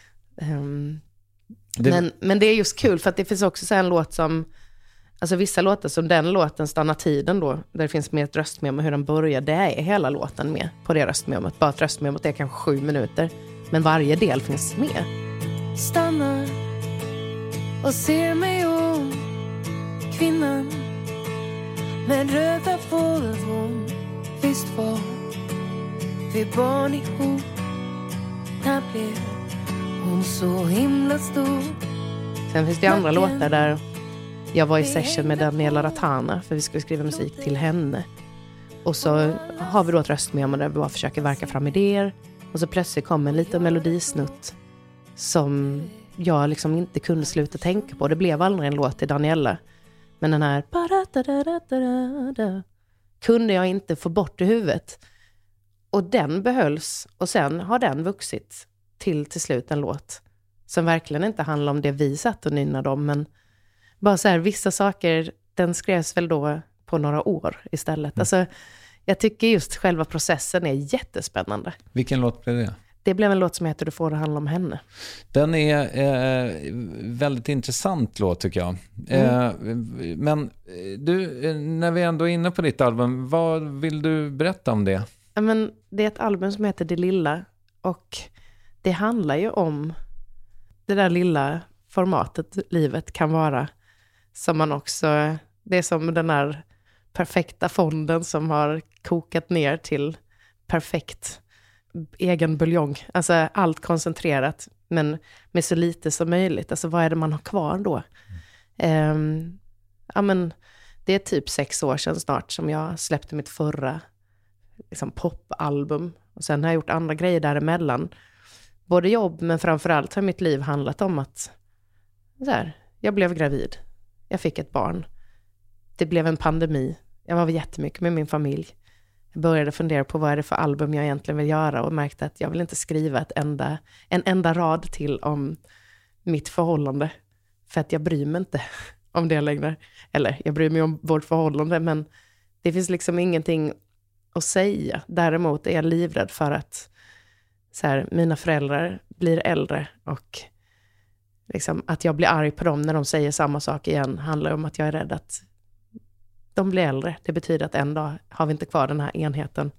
Men det är just kul för att det finns också så en låt som, alltså vissa låtar som den låten Stanna tiden då, där det finns med ett röstmemo hur den börjar, det är hela låten med på det röstmemot. Bara att röstmemot är kanske 7 minuter, men varje del finns med. Stannar och ser mig om, kvinnan med röda Volvon. Visst var vi barn ihop, när blev hon så himla stor. Sen finns det andra låtar där jag var i session med Daniela Ratana, för vi skulle skriva musik till henne. Och så har vi då ett röstmemo där vi bara försöker verka fram idéer. Och så plötsligt kom en liten melodisnutt som jag liksom inte kunde sluta tänka på. Det blev aldrig en låt till Daniela. Men den här kunde jag inte få bort i huvudet. Och den behölls. Och sen har den vuxit till slut en låt som verkligen inte handlar om det vi satt och nynnade om. Men bara så här, vissa saker, den skrevs väl då på några år istället. Alltså, jag tycker just själva processen är jättespännande. Vilken låt blev det? Det blev en låt som heter Du får det handla om henne. Den är väldigt intressant låt tycker jag. Men du, när vi ändå är inne på ditt album, vad vill du berätta om det? Ja, men det är ett album som heter Det lilla. Och det handlar ju om det där lilla formatet livet kan vara. Som man också, det är som den här perfekta fonden som har kokat ner till perfekt egen buljong. Alltså allt koncentrerat men med så lite som möjligt. Alltså vad är det man har kvar då? Ja, men det är typ 6 år sedan snart som jag släppte mitt förra liksom, popalbum. Och sen har jag gjort andra grejer däremellan. Både jobb men framförallt har mitt liv handlat om att så här, jag blev gravid. Jag fick ett barn. Det blev en pandemi. Jag var jättemycket med min familj. Jag började fundera på vad är det för album jag egentligen vill göra och märkte att jag vill inte skriva en enda rad till om mitt förhållande. För att jag bryr mig inte om det längre. Eller jag bryr mig om vårt förhållande men det finns liksom ingenting att säga. Däremot är jag livrädd för att så här, mina föräldrar blir äldre och liksom, att jag blir arg på dem när de säger samma sak igen handlar om att jag är rädd att de blir äldre. Det betyder att en dag har vi inte kvar den här enheten.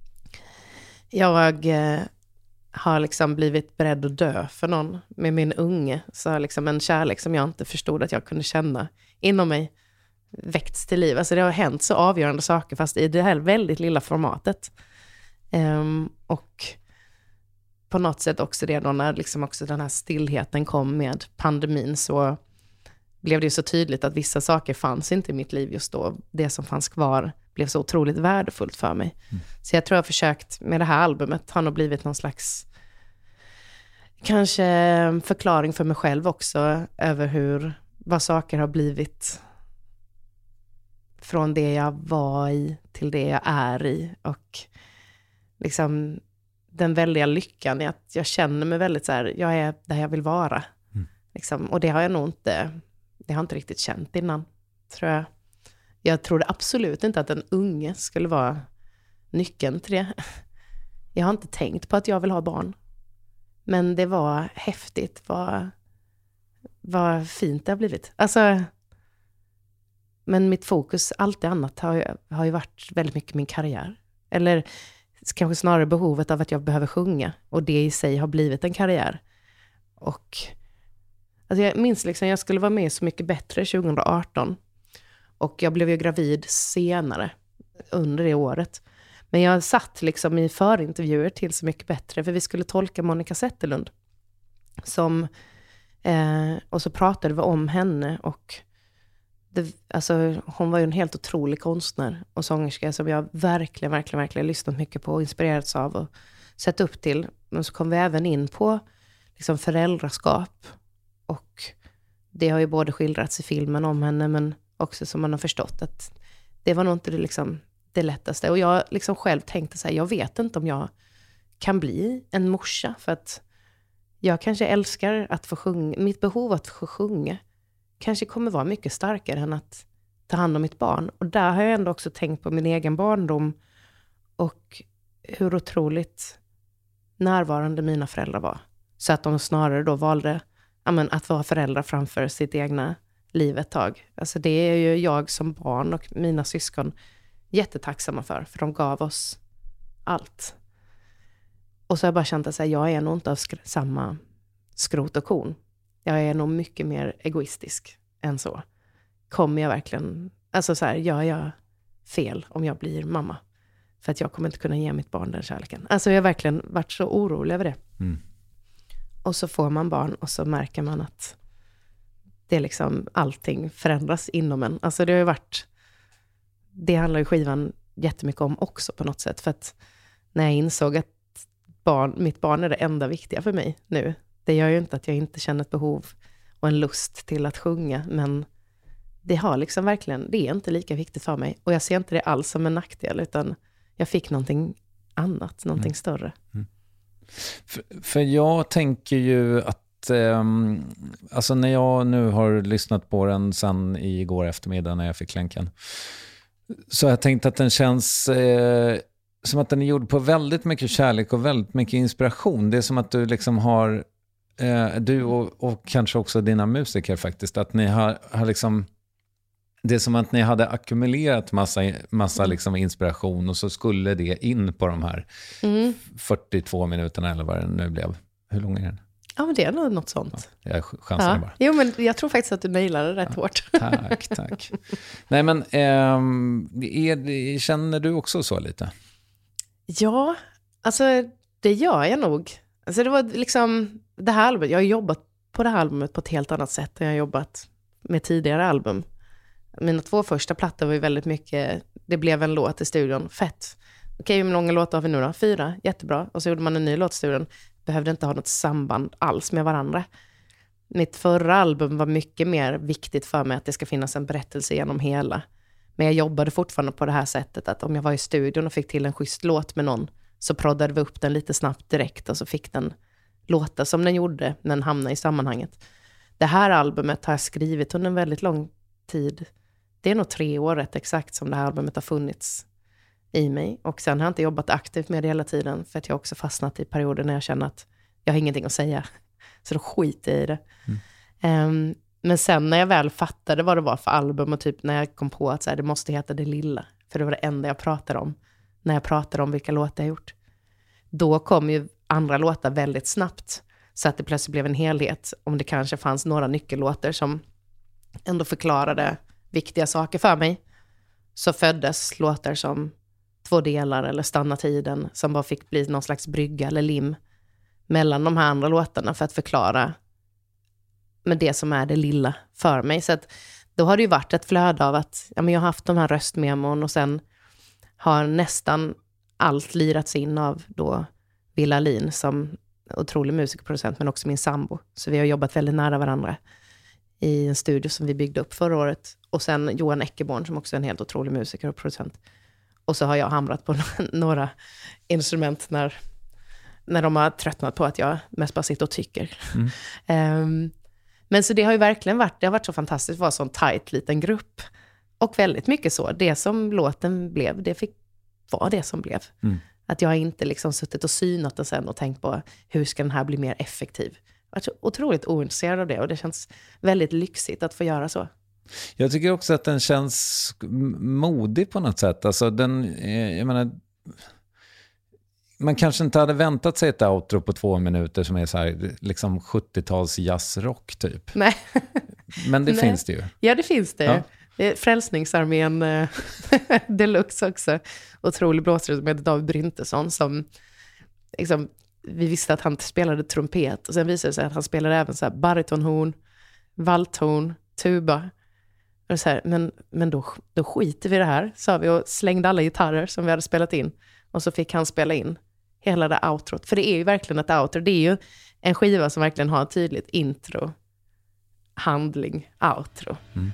Jag har liksom blivit beredd att dö för någon med min unge. Så liksom en kärlek som jag inte förstod att jag kunde känna inom mig väckts till liv. Alltså det har hänt så avgörande saker fast i det här väldigt lilla formatet. Och på något sätt också det då när liksom också den här stillheten kom med pandemin så blev det ju så tydligt att vissa saker fanns inte i mitt liv just då. Det som fanns kvar blev så otroligt värdefullt för mig. Så jag tror jag har försökt med det här albumet har nog blivit någon slags kanske förklaring för mig själv också över vad saker har blivit från det jag var i till det jag är i och liksom den väldiga lyckan i att jag känner mig väldigt så här, jag är där jag vill vara. Liksom, och det har jag nog inte riktigt känt innan, tror jag. Jag trodde absolut inte att en unge skulle vara nyckeln till det. Jag har inte tänkt på att jag vill ha barn. Men det var häftigt, vad fint det har blivit. Alltså, men mitt fokus, allt det annat har ju varit väldigt mycket min karriär. Eller kanske snarare behovet av att jag behöver sjunga. Och det i sig har blivit en karriär. Och alltså jag minns liksom, jag skulle vara med Så mycket bättre 2018. Och jag blev ju gravid senare under det året. Men jag satt liksom i förintervjuer till Så mycket bättre. För vi skulle tolka Monica Zetterlund. Och så pratade vi om henne. Och alltså, hon var ju en helt otrolig konstnär och sångerska som jag verkligen lyssnat mycket på och inspirerats av och sett upp till. Men så kom vi även in på liksom föräldraskap. Och det har ju både skildrats i filmen om henne men också som man har förstått att det var nog inte det lättaste. Och jag liksom själv tänkte så här, jag vet inte om jag kan bli en morsa för att jag kanske älskar att få sjunga. Mitt behov att få sjunga kanske kommer vara mycket starkare än att ta hand om mitt barn. Och där har jag ändå också tänkt på min egen barndom och hur otroligt närvarande mina föräldrar var. Så att de snarare då valde att vara föräldrar framför sitt egna liv ett tag. Alltså det är ju jag som barn och mina syskon jättetacksamma för de gav oss allt. Och så har jag bara känt att jag är nog inte av samma skrot och korn. Jag är nog mycket mer egoistisk än så. Kommer jag verkligen, alltså så här, gör jag fel om jag blir mamma? För att jag kommer inte kunna ge mitt barn den kärleken. Alltså jag har verkligen varit så orolig över det. Och så får man barn och så märker man att det liksom allting förändras inom en. Alltså det har ju varit, det handlar ju skivan jättemycket om också på något sätt. För att när jag insåg att mitt barn är det enda viktiga för mig nu. Det gör ju inte att jag inte känner ett behov och en lust till att sjunga. Men det har liksom verkligen, det är inte lika viktigt för mig. Och jag ser inte det alls som en nackdel, utan jag fick någonting annat, någonting större. Mm. För jag tänker ju att alltså när jag nu har lyssnat på den sen igår eftermiddag när jag fick länken, så jag tänkte att den känns som att den är gjord på väldigt mycket kärlek och väldigt mycket inspiration. Det är som att du liksom har du och kanske också dina musiker faktiskt, att ni har liksom, det är som att ni hade ackumulerat massa liksom inspiration, och så skulle det in på de här 42 minuterna eller vad det nu blev. Hur lång är den? Ja, men det är nog något sånt. Ja, jag chansar bara. Jo, men jag tror faktiskt att du nailade rätt hårt. Tack. Nej, men känner du också så lite? Ja, alltså det gör jag nog. Alltså det var liksom det här albumet. Jag har jobbat på det här albumet på ett helt annat sätt än jag har jobbat med tidigare album. Mina 2 första plattor var ju väldigt mycket, det blev en låt i studion, fett. Okej, hur många låtar har vi nu då? 4, jättebra. Och så gjorde man en ny låt i studion. Behövde inte ha något samband alls med varandra. Mitt förra album var mycket mer viktigt för mig, att det ska finnas en berättelse genom hela. Men jag jobbade fortfarande på det här sättet, att om jag var i studion och fick till en schysst låt med någon, så proddade vi upp den lite snabbt direkt, och så fick den låta som den gjorde när den hamnade i sammanhanget. Det här albumet har jag skrivit under en väldigt lång tid. Det är nog 3 år rätt exakt som det här albumet har funnits i mig. Och sen har jag inte jobbat aktivt med det hela tiden, för att jag också fastnat i perioder när jag känner att jag har ingenting att säga. Så då skiter jag i det. Men sen när jag väl fattade vad det var för album, och typ när jag kom på att så här, det måste heta Det lilla, för det var det enda jag pratade om när jag pratade om vilka låtar jag gjort. Då kom ju andra låtar väldigt snabbt, så att det plötsligt blev en helhet. Om det kanske fanns några nyckellåtar som ändå förklarade viktiga saker för mig, så föddes låtar som 2 delar eller Stanna tiden, som bara fick bli någon slags brygga eller lim mellan de här andra låtarna för att förklara med det som är det lilla för mig. Så att då har det ju varit ett flöde av att jag har haft de här röstmemon, och sen har nästan allt lirats in av då Willa Lin som otrolig musikerproducent, men också min sambo. Så vi har jobbat väldigt nära varandra i en studio som vi byggde upp förra året. Och sen Johan Eckerborn som också är en helt otrolig musiker och producent. Och så har jag hamrat på några instrument när de har tröttnat på att jag mest bara sitter och tycker. Men så det har ju verkligen varit så fantastiskt att vara en sån tajt liten grupp. Och väldigt mycket så, det som låten blev, det fick vara det som blev. Att jag har inte liksom suttit och synat den sen och tänkt på hur ska den här bli mer effektiv. Jag har varit så otroligt ointresserad av det, och det känns väldigt lyxigt att få göra så. Jag tycker också att den känns modig på något sätt. Alltså jag menar, man kanske inte hade väntat sig ett outro på 2 minuter som är så här liksom 70-tals jazzrock typ. Nej. Men det finns det ju. Ja, det finns det. Ja. Det är Frälsningsarmén Deluxe också. Otrolig blåsare som heter David Bryntesson, som liksom, vi visste att han spelade trumpet, och sen visade det sig att han spelade även så här baritonhorn, valthorn, tuba. Och så här, men då skiter vi det här, sa vi, och slängde alla gitarrer som vi hade spelat in, och så fick han spela in hela det outrot. För det är ju verkligen ett outro. Det är ju en skiva som verkligen har ett tydligt intro, handling, outro.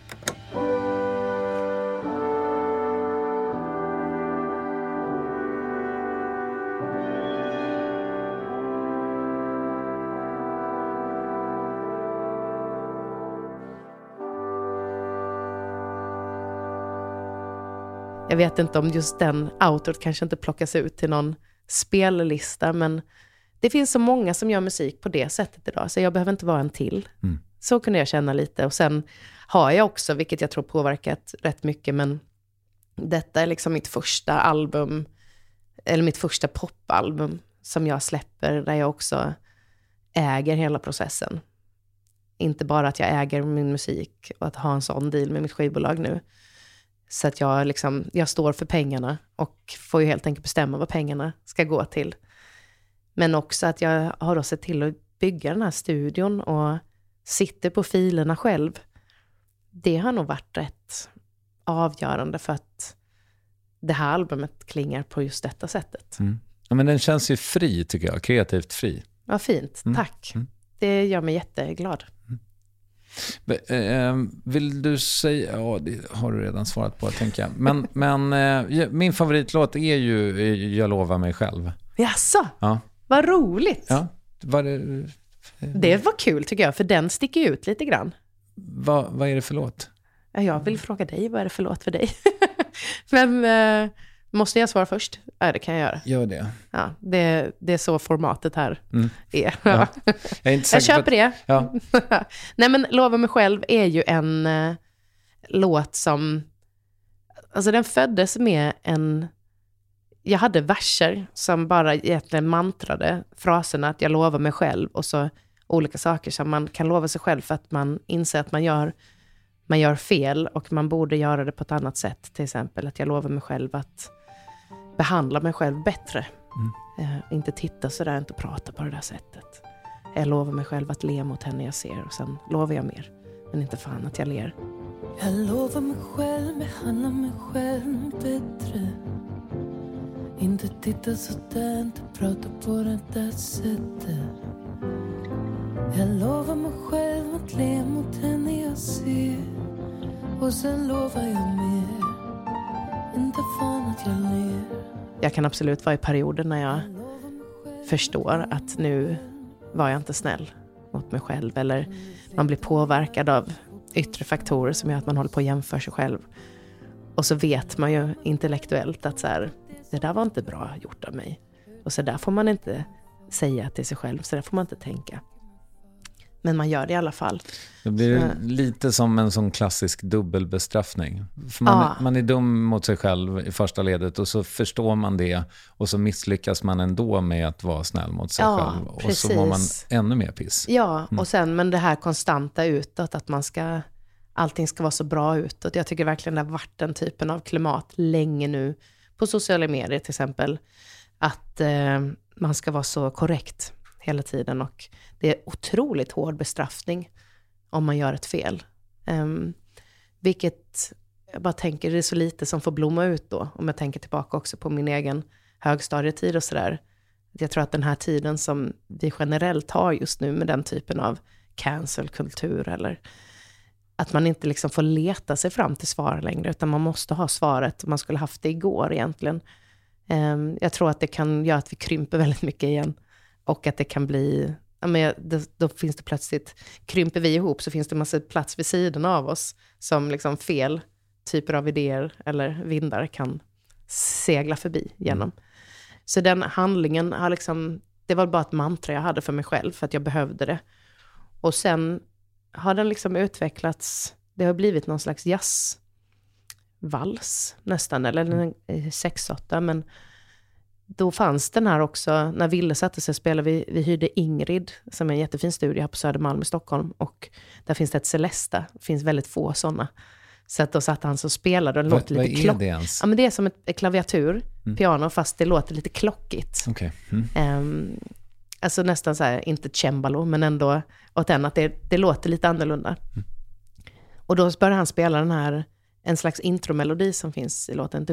Jag vet inte om just den outrot kanske inte plockas ut till någon spellista, men det finns så många som gör musik på det sättet idag, så jag behöver inte vara en till. Så kunde jag känna lite. Och sen har jag också, vilket jag tror påverkat rätt mycket, men detta är liksom mitt första album, eller mitt första popalbum som jag släpper, där jag också äger hela processen. Inte bara att jag äger min musik och att ha en sån deal med mitt skivbolag nu. Så att jag står för pengarna och får ju helt enkelt bestämma vad pengarna ska gå till. Men också att jag har då sett till att bygga den här studion och sitter på filerna själv. Det har nog varit rätt avgörande för att det här albumet klingar på just detta sättet. Ja, men den känns ju fri tycker jag, kreativt fri. Ja, fint. Tack. Det gör mig jätteglad. Vill du säga, ja det har du redan svarat på tänker jag. Men min favoritlåt är ju Jag lovar mig själv. Jaså? Ja. Vad roligt. Ja, Det var kul tycker jag, för den sticker ut lite grann. Vad är det för låt? Ja, jag vill fråga dig, vad är det för låt för dig? Men måste jag svara först? Ja, det kan jag göra. Gör det. Ja, det är så formatet här är. Ja. Jag köper det. Ja. Nej, men Lova mig själv är ju en låt som... Alltså den föddes med en... Jag hade verser som bara egentligen mantrade fraserna att jag lovar mig själv och så olika saker som man kan lova sig själv för att man inser att man gör fel och man borde göra det på ett annat sätt. Till exempel att jag lovar mig själv att behandla mig själv bättre. Inte titta sådär, inte prata på det där sättet. Jag lovar mig själv att le mot henne jag ser och sen lovar jag mer. Men inte fan att jag ler. Jag lovar mig själv, behandla mig själv bättre. Inte titta sådär, inte prata på det där sättet. Jag lovar mig själv att le mot henne jag ser. Och sen lovar jag mer. Inte fan att jag ler. Jag kan absolut vara i perioder när jag förstår att nu var jag inte snäll mot mig själv. Eller man blir påverkad av yttre faktorer som gör att man håller på att jämföra sig själv. Och så vet man ju intellektuellt att så här, det där var inte bra gjort av mig. Och så där får man inte säga till sig själv, så där får man inte tänka. Men man gör det i alla fall. Det blir lite som en sån klassisk dubbelbestraffning. För man är dum mot sig själv i första ledet och så förstår man det och så misslyckas man ändå med att vara snäll mot sig själv. Och precis. Så mår man ännu mer piss. Ja, och sen men det här konstanta utåt att allting ska vara så bra utåt. Jag tycker verkligen det har varit den typen av klimat länge nu på sociala medier till exempel. Att man ska vara så korrekt hela tiden och det är otroligt hård bestraffning om man gör ett fel. Vilket jag bara tänker det är så lite som får blomma ut då. Om jag tänker tillbaka också på min egen högstadietid och sådär. Jag tror att den här tiden som vi generellt har just nu med den typen av cancelkultur eller att man inte liksom får leta sig fram till svar längre utan man måste ha svaret och man skulle haft det igår egentligen. Jag tror att det kan göra att vi krymper väldigt mycket igen. Och att det kan bli, då finns det plötsligt, krymper vi ihop så finns det massa plats vid sidan av oss som liksom fel typer av idéer eller vindar kan segla förbi genom. Så den handlingen har liksom, det var bara ett mantra jag hade för mig själv för att jag behövde det. Och sen har den liksom utvecklats, det har blivit någon slags jazzvals nästan, eller en 6/8, men då fanns den här också, när Ville satte sig och spelade, vi hyrde Ingrid, som är en jättefin studio här på Södermalm i Stockholm, och där finns det ett Celesta, det finns väldigt få sådana. Så att då satt han så spelade och det låter lite vad är det ens? Ja, men det är som ett klaviatur, piano, fast det låter lite klockigt. Okay. Alltså nästan så här, inte cembalo, men ändå åt den att det låter lite annorlunda. Och då började han spela den här, en slags intromelodi som finns i låten.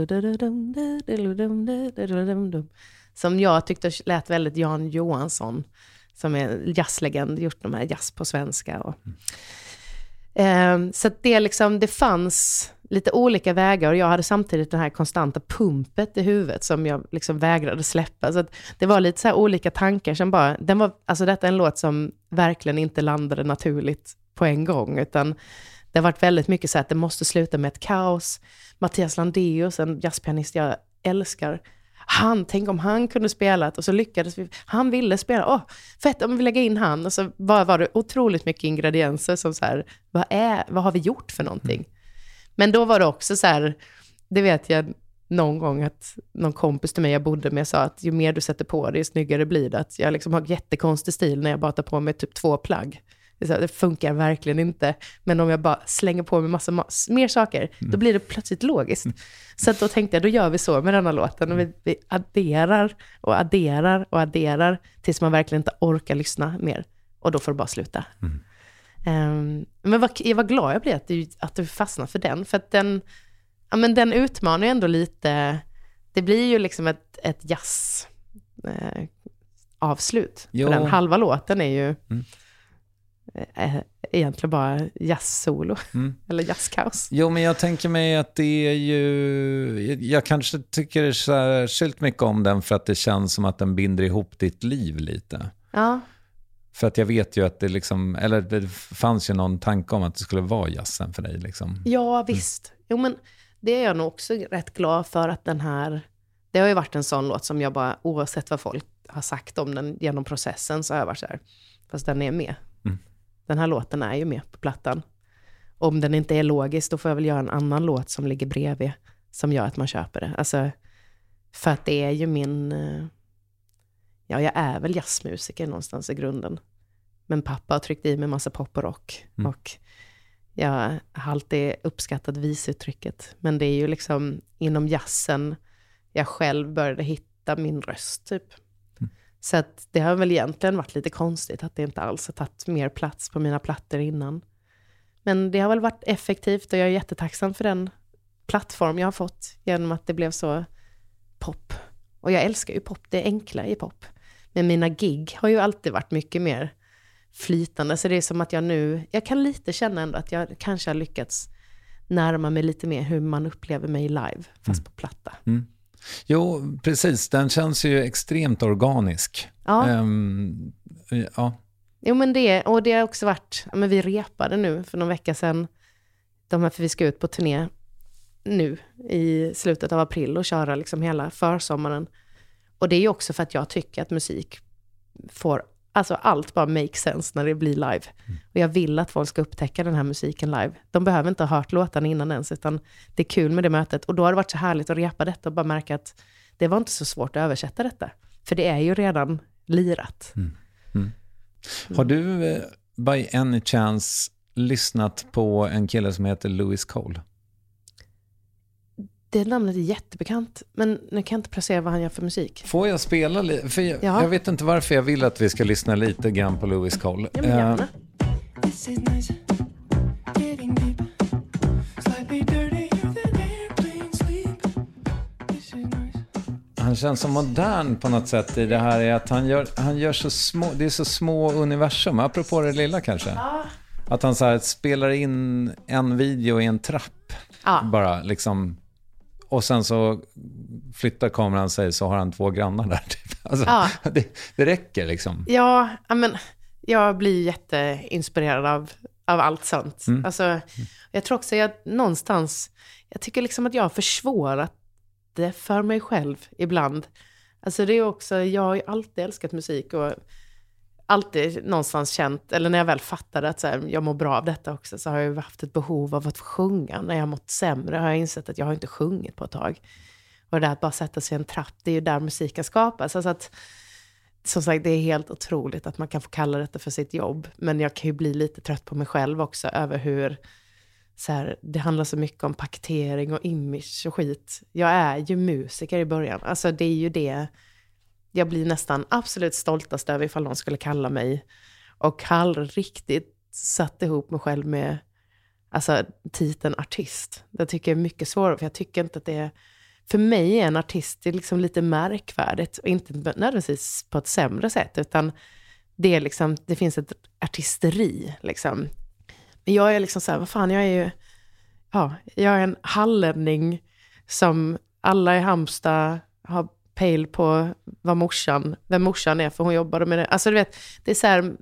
Som jag tyckte lät väldigt Jan Johansson, som är jazzlegend, gjort de här jazz på svenska. Och, så att det fanns lite olika vägar och jag hade samtidigt den här konstanta pumpet i huvudet som jag liksom vägrade släppa. Så att det var lite så här olika tankar som bara, detta är en låt som verkligen inte landade naturligt på en gång, utan det har varit väldigt mycket så att det måste sluta med ett kaos. Mattias Landeus, en jazzpianist jag älskar, tänk om han kunde spela, och så lyckades vi, han ville spela, fett om vi lägger in han, och så var det otroligt mycket ingredienser som så här, vad har vi gjort för någonting? Men då var det också så här, det vet jag någon gång att någon kompis till mig jag bodde med sa att ju mer du sätter på det, ju snyggare blir det. Att jag liksom har jättekonstig stil när jag bara tar på mig typ 2 plagg. Det funkar verkligen inte. Men om jag bara slänger på mig massa mer saker, då blir det plötsligt logiskt. Så att då tänkte jag, då gör vi så med den här låten. Och vi adderar och adderar och adderar tills man verkligen inte orkar lyssna mer. Och då får det bara sluta. Men jag var glad jag blev att du fastnade för den. För att den Ja, men den utmanar ju ändå lite. Det blir ju liksom ett jazz avslut. För den halva låten är ju egentligen bara jazz-solo. Eller jazzkaos. Jo, men jag tänker mig att det är ju... Jag kanske tycker särskilt mycket om den för att det känns som att den binder ihop ditt liv lite. Ja. För att jag vet ju att det liksom... Eller det fanns ju någon tanke om att det skulle vara jazzen för dig liksom. Ja, visst. Jo, men det är jag nog också rätt glad för att den här... Det har ju varit en sån låt som jag bara, oavsett vad folk har sagt om den genom processen, så har jag varit så här, fast den är med. Den här låten är ju med på plattan. Om den inte är logisk, då får jag väl göra en annan låt som ligger bredvid, som gör att man köper det. Alltså, för att det är ju min... Ja, jag är väl jazzmusiker någonstans i grunden. Men pappa har tryckt i mig massa pop och rock. Och jag har alltid uppskattat visuttrycket. Men det är ju liksom inom jazzen jag själv började hitta min röst typ. Så att det har väl egentligen varit lite konstigt att det inte alls har tagit mer plats på mina plattor innan. Men det har väl varit effektivt och jag är jättetacksam för den plattform jag har fått genom att det blev så pop. Och jag älskar ju pop, det är enkla i pop. Men mina gig har ju alltid varit mycket mer flytande. Så det är som att jag kan lite känna ändå att jag kanske har lyckats närma mig lite mer hur man upplever mig live, fast på platta. Jo, precis. Den känns ju extremt organisk. Ja. Ja. Jo, men det har också varit... Men vi repade nu för någon vecka sedan. För vi ska ut på turné nu i slutet av april och köra liksom hela försommaren. Och det är ju också för att jag tycker att musik får... Alltså allt bara make sense när det blir live. Och jag vill att folk ska upptäcka den här musiken live. De behöver inte ha hört låtarna innan ens, utan det är kul med det mötet. Och då har det varit så härligt att repa detta och bara märka att det var inte så svårt att översätta detta. För det är ju redan lirat. Har du by any chance lyssnat på en kille som heter Lewis Cole? Det namnet är jättebekant, men nu kan jag inte placera vad han gör för musik. Får jag spela lite? För jag vet inte varför jag vill att vi ska lyssna lite grann på Lewis Cole. Ja, men gärna. Han känns så modern på något sätt i det här är att han gör så små, det är så små universum, apropå det lilla kanske. Ja. Att han så här spelar in en video i en trapp. Bara liksom. Och sen så flyttar kameran sig så har han 2 grannar där. Typ. Alltså, det räcker liksom. Ja, men jag blir jätteinspirerad av allt sånt. Alltså, jag tror också jag tycker liksom att jag har försvårat det för mig själv ibland. Alltså det är också, jag har ju alltid älskat musik och alltid någonstans känt, eller när jag väl fattade att så här, jag mår bra av detta också, så har jag haft ett behov av att sjunga. När jag mått sämre har jag insett att jag har inte sjungit på ett tag. Och det där att bara sätta sig i en trapp, det är ju där musiken skapas. Alltså att, som sagt, det är helt otroligt att man kan få kalla detta för sitt jobb. Men jag kan ju bli lite trött på mig själv också över hur så här, det handlar så mycket om paketering och image och skit. Jag är ju musiker i början. Alltså det är ju det jag blir nästan absolut stoltast över ifall någon skulle kalla mig. Och har aldrig riktigt satt ihop mig själv med alltså, titeln artist. Det tycker jag är mycket svårare, för jag tycker inte att det är... För mig är en artist det är liksom lite märkvärdigt. Och inte nödvändigtvis på ett sämre sätt, utan det är liksom, det finns ett artisteri liksom. Men jag är liksom så här, vad fan, jag är en hallänning som alla i Halmstad har pejl på vem morsan är, för hon jobbade med det. Alltså du vet, det är så här,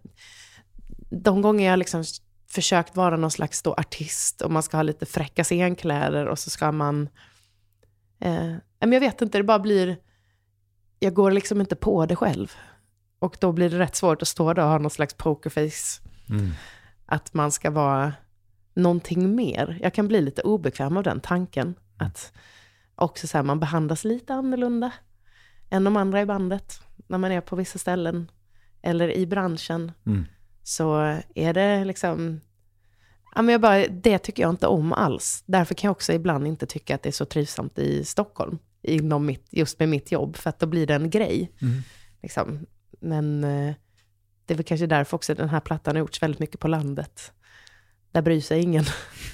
de gånger jag liksom försökt vara någon slags då artist och man ska ha lite fräcka scenkläder och så ska man men jag vet inte, det bara blir, jag går liksom inte på det själv. Och då blir det rätt svårt att stå där och ha någon slags pokerface. Att man ska vara någonting mer. Jag kan bli lite obekväm av den tanken. Att också så här, man behandlas lite annorlunda än de andra i bandet. När man är på vissa ställen. Eller i branschen. Så är det liksom... Ja, men det tycker jag inte om alls. Därför kan jag också ibland inte tycka att det är så trivsamt i Stockholm. Just med mitt jobb. För att då blir det en grej. Liksom. Men det är väl kanske därför också den här plattan har gjorts väldigt mycket på landet. Där bryr sig ingen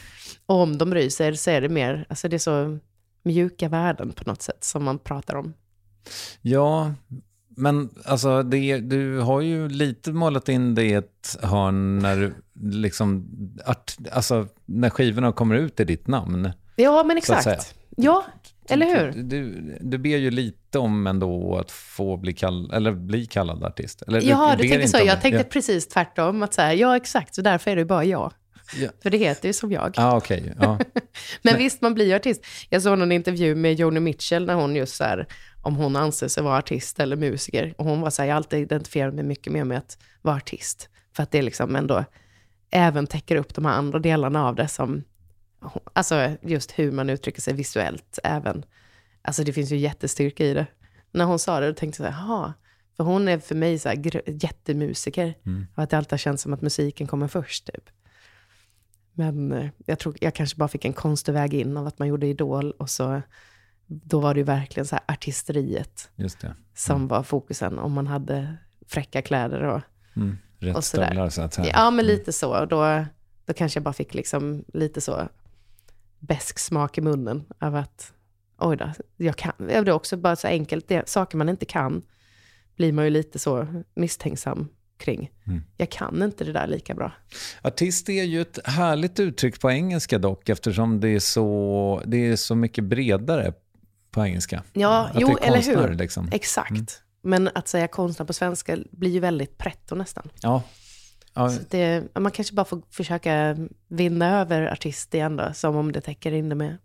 Och om de bryr sig så är det mer, alltså det är så mjuka värden på något sätt som man pratar om. Ja, men alltså du har ju lite målat in det i ett hörn när du liksom alltså när skivorna kommer ut i ditt namn. Ja, men exakt. Ja, eller hur? Du ber ju lite om ändå att få bli kallad artist. Eller Ja, du tänkte så. Jag tänkte ja. precis tvärtom. Att så här, ja, exakt. Så därför är det bara jag. Ja. För det heter ju som jag. Okej. Ja. Men visst, man blir ju artist. Jag såg någon intervju med Joni Mitchell när hon just så här, om hon anser sig vara artist eller musiker. Och hon var så här, jag har alltid identifierat mig mycket mer med att vara artist. För att det liksom ändå även täcker upp de här andra delarna av det som, alltså just hur man uttrycker sig visuellt även. Alltså det finns ju jättestyrka i det. När hon sa det, då tänkte jag så här, för hon är för mig så här jättemusiker. Och att det alltid har känts som att musiken kommer först typ. Men jag tror jag kanske bara fick en konstig väg in av att man gjorde Idol. Och så, då var det ju verkligen så här artisteriet. Just det. Som var fokusen. Om man hade fräcka kläder och rätt och stövlar så att säga. Ja, men lite så. Då kanske jag bara fick liksom lite så besk smak i munnen av att oj då, jag kan. Det är också bara så enkelt. Saker man inte kan blir man ju lite så misstänksam kring. Jag kan inte det där lika bra. Artist är ju ett härligt uttryck på engelska dock, eftersom det är så mycket bredare på engelska. Ja, att jo, det är konstnär, eller hur? liksom. Exakt. Men att säga konstnär på svenska blir ju väldigt pretto nästan. Ja. Så man kanske bara får försöka vinna över artist igen då, som om det täcker in det med.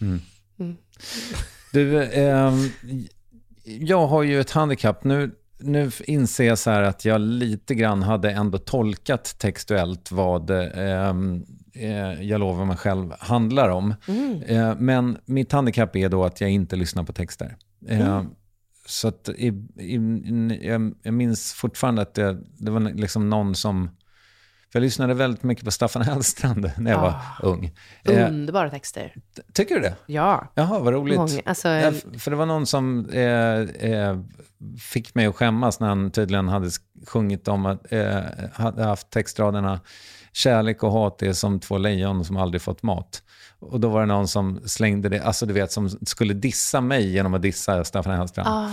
Du, jag har ju ett handikapp. Nu inser jag så här att jag lite grann hade ändå tolkat textuellt vad jag lovar mig själv handlar om. Men mitt handikapp är då att jag inte lyssnar på texter. Så att jag minns fortfarande att det var liksom någon som... För jag lyssnade väldigt mycket på Staffan Hellstrand när jag var ung. Underbara texter. Tycker du det? Ja. Jaha, vad roligt. Många, alltså, för det var någon som fick mig att skämmas när han tydligen hade sjungit om att hade haft textraderna kärlek och hat är som två lejon som aldrig fått mat. Och då var det någon som slängde det, alltså du vet, som skulle dissa mig genom att dissa Staffan Hellstrand.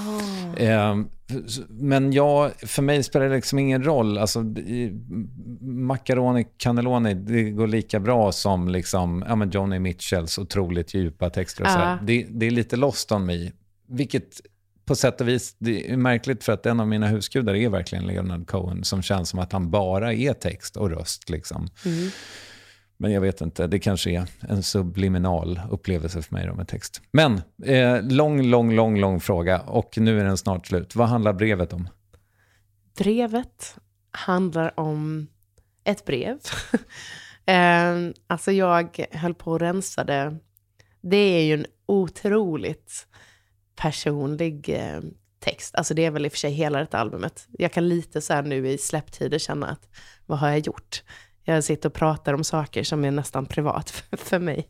Men för mig spelar det liksom ingen roll. Alltså macaroni cannelloni, det går lika bra som liksom, Joni Mitchells otroligt djupa texter och så här. Det är lite lost on me. Vilket på sätt och vis, det är märkligt för att en av mina husgudar är verkligen Leonard Cohen, som känns som att han bara är text och röst liksom. Men jag vet inte, det kanske är en subliminal upplevelse för mig då med text. Men lång fråga, och nu är den snart slut. Vad handlar brevet om? Brevet handlar om ett brev. Alltså jag höll på att rensa det. Det är ju en otroligt personlig text. Alltså det är väl i och för sig hela det albumet. Jag kan lite så här nu i släpptider känna att vad har jag gjort? Jag sitter och pratar om saker som är nästan privat för mig.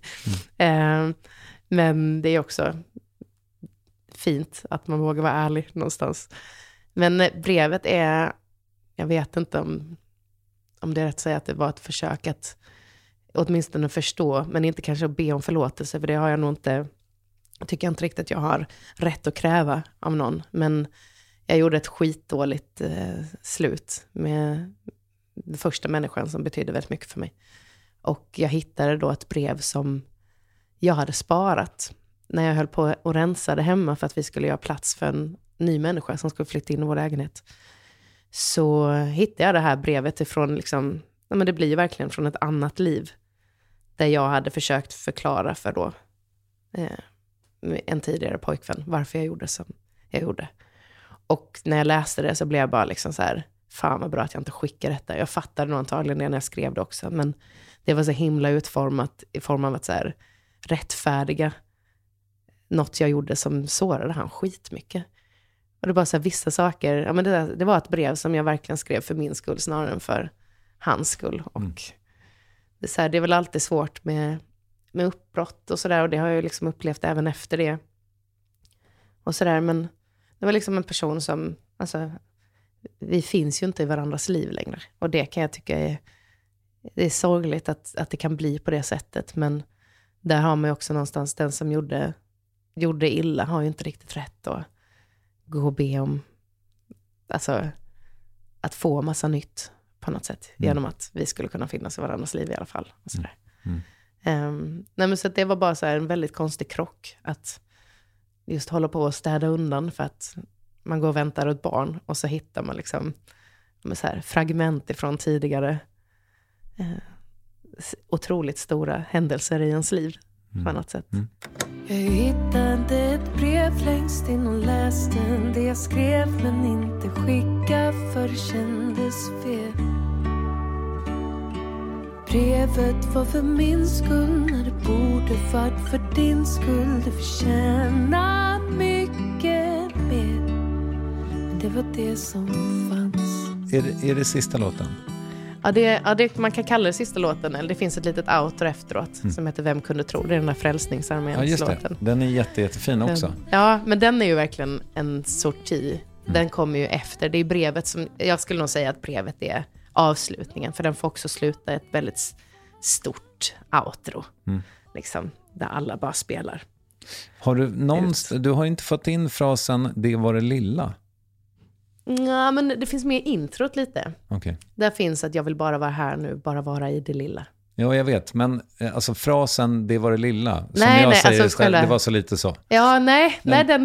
Men det är också fint att man vågar vara ärlig någonstans. Men brevet är, jag vet inte om det är rätt att säga att det var ett försök att åtminstone förstå, men inte kanske att be om förlåtelse, för det har jag nog inte, jag tycker inte riktigt att jag har rätt att kräva av någon. Men jag gjorde ett skitdåligt slut med den första människan som betydde väldigt mycket för mig. Och jag hittade då ett brev som jag hade sparat när jag höll på att rensa det hemma för att vi skulle göra plats för en ny människa som skulle flytta in i vår lägenhet. Så hittade jag det här brevet ifrån liksom, men det blir ju verkligen från ett annat liv där jag hade försökt förklara för då en tidigare pojkvän varför jag gjorde som jag gjorde. Och när jag läste det så blev jag bara liksom så här, fan vad bra att jag inte skickar detta. Jag fattade nog antagligen det när jag skrev det också, men det var så himla utformat i form av att så här rättfärdiga något jag gjorde som sårade han skitmycket. Och det var så här vissa saker, ja men det var ett brev som jag verkligen skrev för min skull snarare än för hans skull. Och det är så här, det är väl alltid svårt med uppbrott och sådär, och det har jag liksom upplevt även efter det. Och sådär, men det var liksom en person som, alltså vi finns ju inte i varandras liv längre. Och det kan jag tycka är det är sorgligt att det kan bli på det sättet. Men där har man ju också någonstans, den som gjorde illa har ju inte riktigt rätt att gå och be om, alltså att få massa nytt på något sätt. Genom att vi skulle kunna finnas i varandras liv i alla fall. Och sådär. Nej, men så att det var bara så här en väldigt konstig krock. Att just hålla på och städa undan för att man går och väntar ett barn. Och så hittar man liksom så här fragment ifrån tidigare otroligt stora händelser i ens liv på något sätt. Jag hittade ett brev längst in och läste det jag skrev men inte skicka för det kändes fel. Brevet var för min skull när det borde varit för din skull. Du förtjänar mycket mer. Men det var det som fanns. Är det sista låten? Ja, man kan kalla det sista låten. Eller det finns ett litet outro efteråt som heter Vem kunde tro. Det är den där Frälsningsarmén-låten. Den är jättefin också. Ja, men den är ju verkligen en sorti. Den kommer ju efter. Det är brevet som, jag skulle nog säga att brevet är avslutningen. För den får också sluta ett väldigt stort outro. Liksom, där alla bara spelar. Har du har inte fått in frasen det var det lilla? Ja, men det finns mer introt lite. Okay. Där finns att jag vill bara vara här nu, bara vara i det lilla. Ja, jag vet. Men alltså frasen det var det lilla. Som nej, jag säger alltså, det var så lite så. Ja, nej,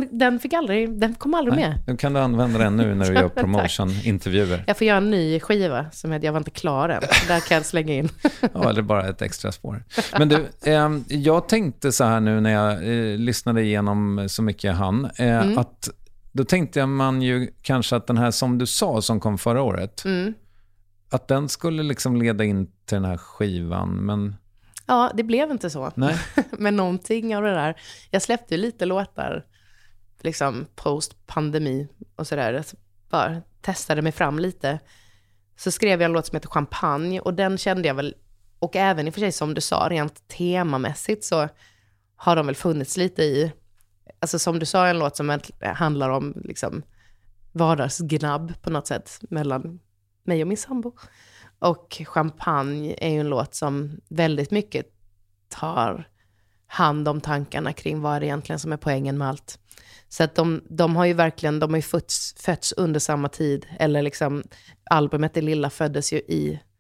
den kom aldrig med. Nu kan du använda den nu när du gör promotion-intervjuer. Jag får göra en ny skiva som jag var inte klar än. Där kan jag slänga in. Ja, eller bara ett extra spår. Men du, jag tänkte så här nu när jag lyssnade igenom så mycket jag hann. Att då tänkte man ju kanske att den här som du sa som kom förra året, att den skulle liksom leda in till den här skivan, men... Ja, det blev inte så. Nej. Men någonting av det där. Jag släppte ju lite låtar liksom post-pandemi och sådär. Jag bara testade mig fram lite. Så skrev jag en låt som heter Champagne och den kände jag väl, och även i och för sig som du sa, rent temamässigt så har de väl funnits lite i. Alltså som du sa, en låt som handlar om liksom vardagsgnabb på något sätt mellan mig och min sambo. Och Champagne är ju en låt som väldigt mycket tar hand om tankarna kring vad det egentligen som är poängen med allt. Så att de har ju verkligen, de har ju fötts under samma tid. Eller liksom, albumet Det lilla föddes ju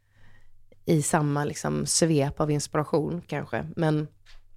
i samma liksom svep av inspiration kanske. Men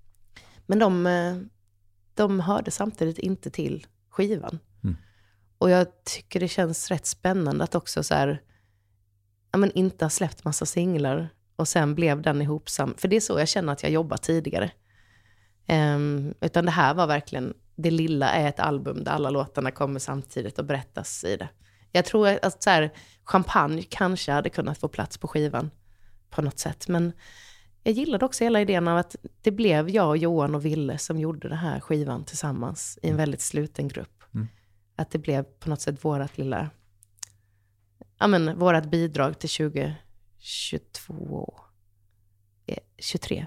de hörde samtidigt inte till skivan. Och jag tycker det känns rätt spännande att också så här, ja, men inte ha släppt massa singlar och sen blev den ihopsam. För det är så jag känner att jag jobbat tidigare. Utan det här var verkligen, Det lilla är ett album där alla låtarna kommer samtidigt och berättas i det. Jag tror att så här, Champagne kanske hade kunnat få plats på skivan på något sätt. Men jag gillade också hela idén av att det blev jag, Johan och Ville som gjorde den här skivan tillsammans i en väldigt sluten grupp. Att det blev på något sätt vårat lilla, ja men vårat bidrag till 2022. 23.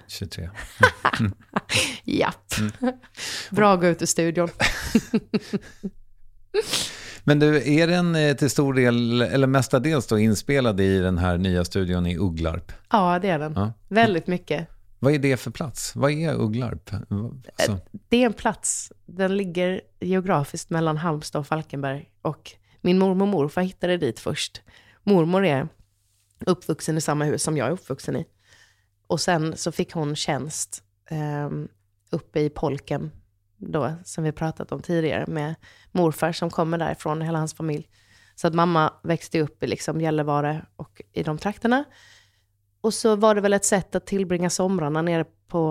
Japp. Bra att gå ut ur studion. Men du, är den till stor del, eller mestadels då, inspelad i den här nya studion i Ugglarp? Ja, det är den. Ja. Väldigt mycket. Vad är det för plats? Vad är Ugglarp? Så. Det är en plats. Den ligger geografiskt mellan Halmstad och Falkenberg. Och min mormor och morfar hittade dit först. Mormor är uppvuxen i samma hus som jag är uppvuxen i. Och sen så fick hon tjänst uppe i Polken då, som vi pratat om tidigare, med morfar som kommer därifrån, hela hans familj. Så att mamma växte upp i liksom Gällivare och i de trakterna. Och så var det väl ett sätt att tillbringa somrarna nere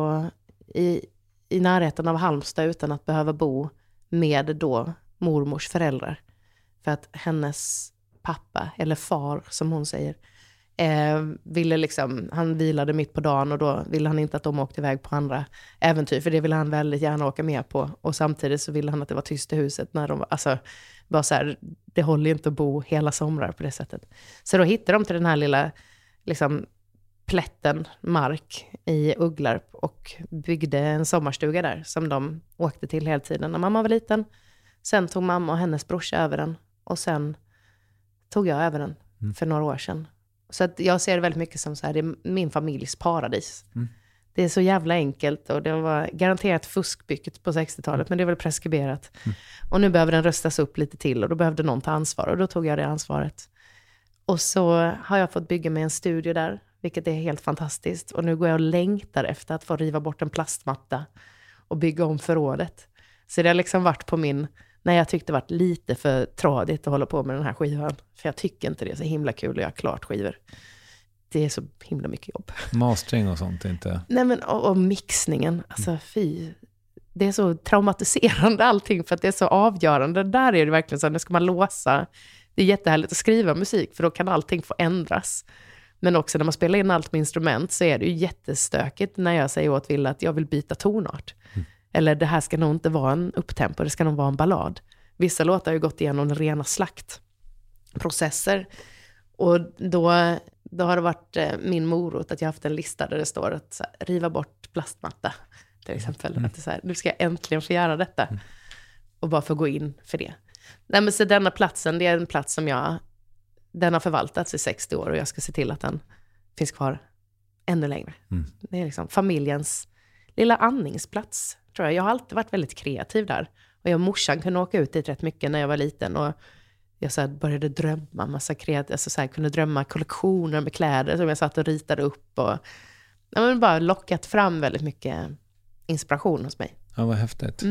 i närheten av Halmstad utan att behöva bo med då mormors föräldrar. För att hennes pappa, eller far som hon säger, ville liksom, han vilade mitt på dagen och då ville han inte att de åkte iväg på andra äventyr, för det ville han väldigt gärna åka med på, och samtidigt så ville han att det var tyst i huset när de var, alltså bara så här, det håller inte att bo hela somrar på det sättet. Så då hittade de till den här lilla liksom plätten mark i Ugglarp och byggde en sommarstuga där som de åkte till hela tiden när mamma var liten. Sen tog mamma och hennes brorsa över den och sen tog jag över den för några år sedan. Så att jag ser det väldigt mycket som så här, det är min familjs paradis. Det är så jävla enkelt och det var garanterat fuskbyggt på 60-talet, men det är väl preskriberat. Och nu behöver den röstas upp lite till och då behövde någon ta ansvar och då tog jag det ansvaret. Och så har jag fått bygga mig en studio där, vilket är helt fantastiskt. Och nu går jag och längtar efter att få riva bort en plastmatta och bygga om förrådet. Så det har liksom varit på min, när jag tyckte det varit lite för tradigt att hålla på med den här skivan. För jag tycker inte det är så himla kul att göra klart skivor. Det är så himla mycket jobb. Mastering och sånt inte? Nej men och mixningen, alltså fy. Det är så traumatiserande allting för att det är så avgörande. Där är det verkligen så att nu ska man låsa. Det är jättehärligt att skriva musik för då kan allting få ändras. Men också när man spelar in allt med instrument så är det ju jättestökigt när jag säger åt Wille att jag vill byta tonart. Eller det här ska nog inte vara en upptempo, det ska nog vara en ballad. Vissa låtar har ju gått igenom en rena slaktprocesser. Och då har det varit min morot att jag haft en lista där det står att så här, riva bort plastmatta till exempel. Att det så här, nu ska jag äntligen få göra detta. Och bara få gå in för det. Nej, men så denna platsen, det är en plats som den har förvaltats i 60 år och jag ska se till att den finns kvar ännu längre. Det är liksom familjens lilla andningsplats, tror jag. Jag har alltid varit väldigt kreativ där. Och jag och morsan kunde åka ut dit rätt mycket när jag var liten och jag så här började drömma massa kreativt, alltså så här, kunde drömma kollektioner med kläder som jag satt och ritade upp och bara lockat fram väldigt mycket inspiration hos mig. Ja, vad häftigt.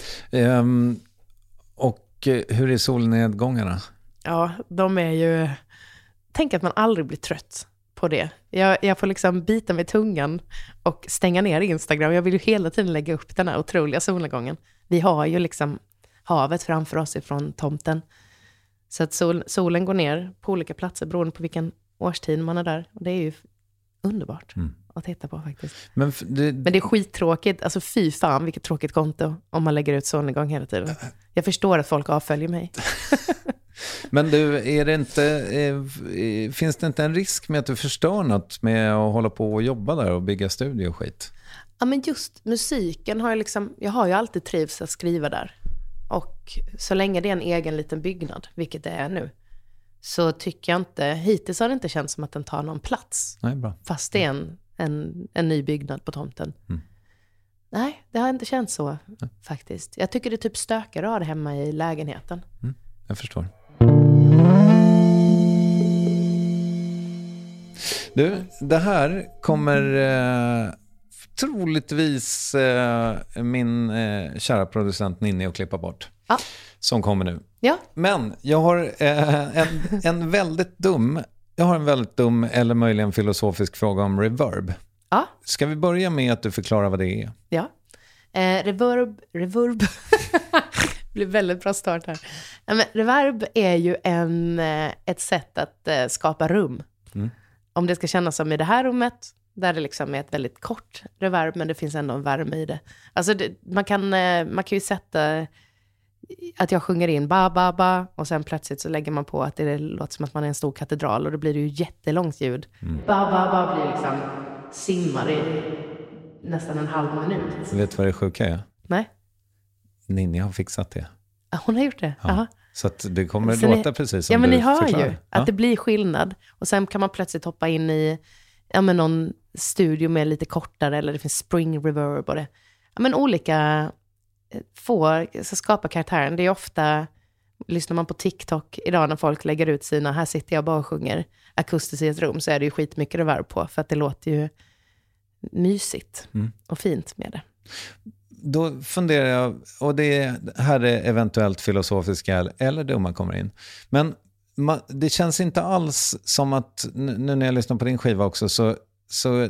Och hur är solnedgångarna? Ja, de är ju... Tänk att man aldrig blir trött på det. Jag får liksom bita med tungan och stänga ner Instagram. Jag vill ju hela tiden lägga upp den här otroliga solnedgången. Vi har ju liksom havet framför oss ifrån tomten. Så att solen går ner på olika platser beroende på vilken årstid man är där. Och det är ju underbart att titta på faktiskt. Men det är skittråkigt. Alltså fy fan vilket tråkigt konto om man lägger ut solnedgång hela tiden. Jag förstår att folk avföljer mig. Men du, finns det inte en risk med att du förstör något med att hålla på och jobba där och bygga studio och skit? Ja, men just musiken har jag har ju alltid trivs att skriva där. Och så länge det är en egen liten byggnad, vilket det är nu, så tycker jag inte, hittills har det inte känts som att den tar någon plats. Nej, bra. Fast det är en ny byggnad på tomten. Nej, det har inte känts så faktiskt. Jag tycker det typ stökar att ha det hemma i lägenheten. Jag förstår. Du, det här kommer troligtvis min kära producent Ninni att klippa bort. Ja. Som kommer nu. Ja. Men jag har en väldigt dum eller möjligen filosofisk fråga om reverb. Ja. Ska vi börja med att du förklarar vad det är? Ja. Reverb. Det blir väldigt bra start här. Ja, men reverb är ju ett sätt att skapa rum. Om det ska kännas som i det här rummet, där det liksom är ett väldigt kort reverb, men det finns ändå en värme i det. Alltså man kan ju sätta att jag sjunger in ba ba ba och sen plötsligt så lägger man på att det låter som att man är en stor katedral och då blir det ju jättelångt ljud. Ba ba ba blir liksom simmar i nästan en halv minut. Vet du vad det sjuka är? Nej. Ninni har fixat det. Ja, hon har gjort det. Ja. Så att det kommer så låta precis som ja, men du ni hör förklarar. ju att det blir skillnad. Och sen kan man plötsligt hoppa in i någon studio med lite kortare, eller det finns spring reverb och det. Ja, men olika så skapar karaktären. Det är ofta, lyssnar man på TikTok idag när folk lägger ut sina, här sitter jag bara och sjunger akustiskt i ett rum, så är det ju skitmycket reverb på, för att det låter ju mysigt och fint med det. Då funderar jag, och det här är eventuellt filosofiska eller dumma kommer in. Men det känns inte alls som att, nu när jag lyssnar på din skiva också, så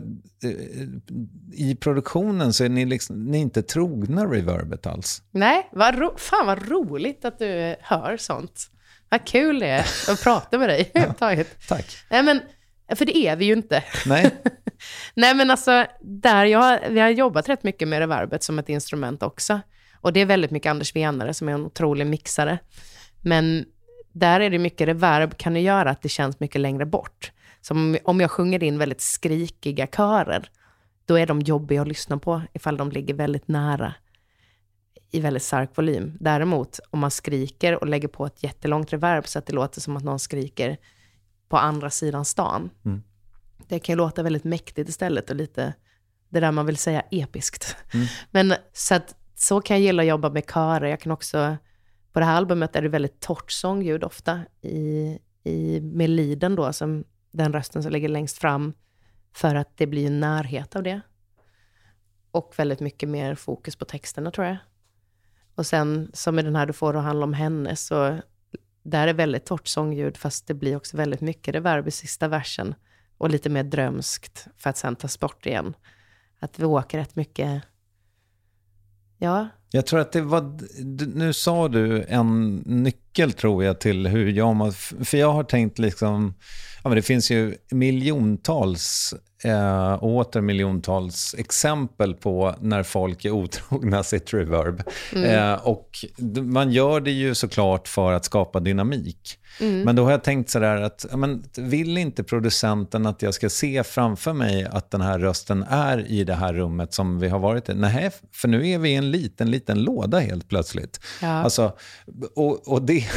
i produktionen så är ni inte trogna reverbet alls. Nej, fan vad roligt att du hör sånt. Vad kul det är att prata med dig. Tack. Nej, men, för det är vi ju inte. Nej. Nej, men alltså, vi har jobbat rätt mycket med reverbet som ett instrument också. Och det är väldigt mycket Anders Venare som är en otrolig mixare. Men där är det mycket reverb kan ju göra att det känns mycket längre bort. Som om jag sjunger in väldigt skrikiga körer, då är de jobbiga att lyssna på ifall de ligger väldigt nära i väldigt stark volym. Däremot om man skriker och lägger på ett jättelångt reverb så att det låter som att någon skriker på andra sidan stan. Det kan ju låta väldigt mäktigt istället och lite det där man vill säga episkt. Men så kan jag gilla att jobba med körer. Jag kan också, på det här albumet är det väldigt torrt sångljud ofta i melodin då, som den rösten som ligger längst fram, för att det blir en närhet av det. Och väldigt mycket mer fokus på texterna, tror jag. Och sen, som i den här Du får att handla om henne, så där är väldigt torrt sångljud, fast det blir också väldigt mycket reverb i sista versen. Och lite mer drömskt, för att sen ta bort igen. Att vi åker rätt mycket. Ja. Jag tror att det var, nu sa du en nyckel, tror jag, till hur jag, för jag har tänkt liksom, ja, men det finns ju miljontals och åter miljontals exempel på när folk är otrogna sitt reverb. Och man gör det ju såklart för att skapa dynamik. Men då har jag tänkt sådär att, ja, men vill inte producenten att jag ska se framför mig att den här rösten är i det här rummet som vi har varit i? Nej, för nu är vi i en liten låda helt plötsligt. Ja. Alltså, och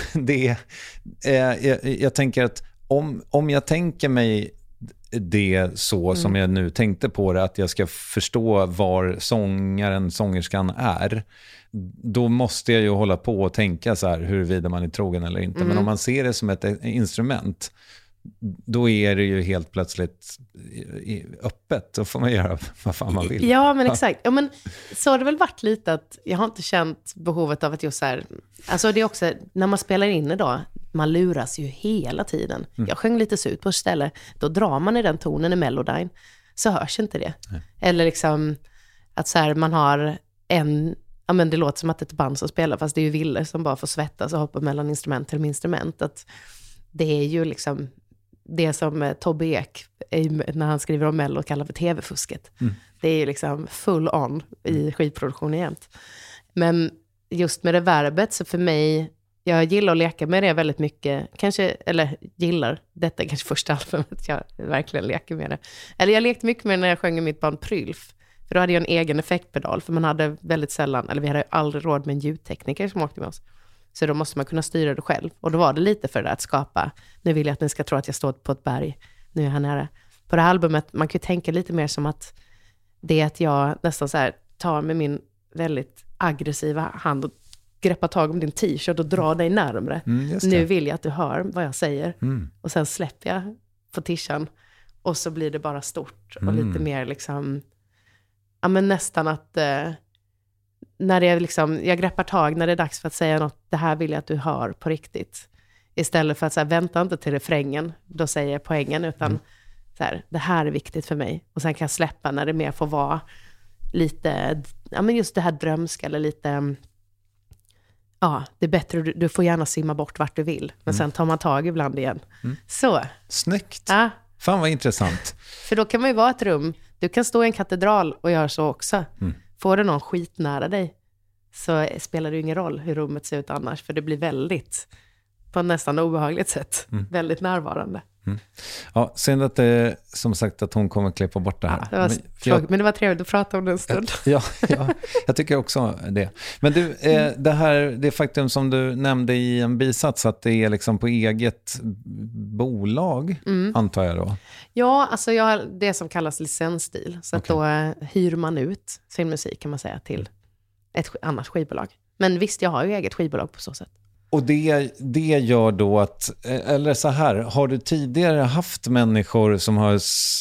jag tänker att om jag tänker mig det så som jag nu tänkte på det, att jag ska förstå var sångerskan är, då måste jag ju hålla på och tänka så här huruvida man är trogen eller inte. Men om man ser det som ett instrument, då är det ju helt plötsligt öppet. Då får man göra vad fan man vill. Ja, men exakt. Ja, men så har det väl varit lite att jag har inte känt behovet av att just så här, alltså det är också, när man spelar in idag, man luras ju hela tiden. Jag sjöng lite sut på ett ställe, då drar man i den tonen i melodin, så hörs inte det. Nej. Eller liksom att så här, man har ja, men det låter som att det är ett band som spelar, fast det är ju Ville som bara får svettas och hoppa mellan instrument till instrument. Att det är ju liksom det som Tobbe Ek, när han skriver om Mello, kallar för tv-fusket. Det är ju liksom full on i skivproduktionen jämt. Men just med det verbet, så för mig, jag gillar att leka med det väldigt mycket. Kanske, eller gillar, detta är kanske första albumet jag verkligen leker med det. Eller jag lekte mycket med det när jag sjöng i mitt band Prylf. För då hade jag en egen effektpedal, för man hade väldigt sällan, eller vi hade aldrig råd med en ljudtekniker som åkte med oss. Så då måste man kunna styra det själv. Och då var det lite för det att skapa, nu vill jag att ni ska tro att jag står på ett berg, nu är jag här nära. På det här albumet, man kan ju tänka lite mer som att det är att jag nästan så här tar med min väldigt aggressiva hand och greppar tag om din t-shirt och drar dig närmare. Nu vill jag att du hör vad jag säger. Och sen släpper jag på tishan, och så blir det bara stort och lite mer liksom, ja, men nästan att när det är liksom, jag greppar tag när det är dags för att säga något, det här vill jag att du hör på riktigt. Istället för att så här, vänta inte till refrängen, då säger jag poängen, utan så här, det här är viktigt för mig. Och sen kan jag släppa när det mer får vara lite, ja, men just det här drömska, eller lite, ja, det är bättre, du får gärna simma bort vart du vill. Men sen tar man tag ibland igen. Så. Snyggt. Ja. Fan vad intressant. För då kan man ju vara ett rum, du kan stå i en katedral och göra så också. Får du någon skit nära dig, så spelar det ju ingen roll hur rummet ser ut annars. För det blir väldigt, på nästan obehagligt sätt, väldigt närvarande. Ja, synd att det, som sagt, att hon kommer klippa bort det här. Ja, men det var trevligt att prata om det en stund. Ja, jag tycker också det. Men du, det faktum som du nämnde i en bisats, att det är liksom på eget bolag, antar jag då? Ja, alltså jag har det som kallas licensstil. Så att då hyr man ut sin musik, kan man säga, till ett annat skivbolag. Men visst, jag har ju eget skivbolag på så sätt. Och det gör då att, eller så här, har du tidigare haft människor som har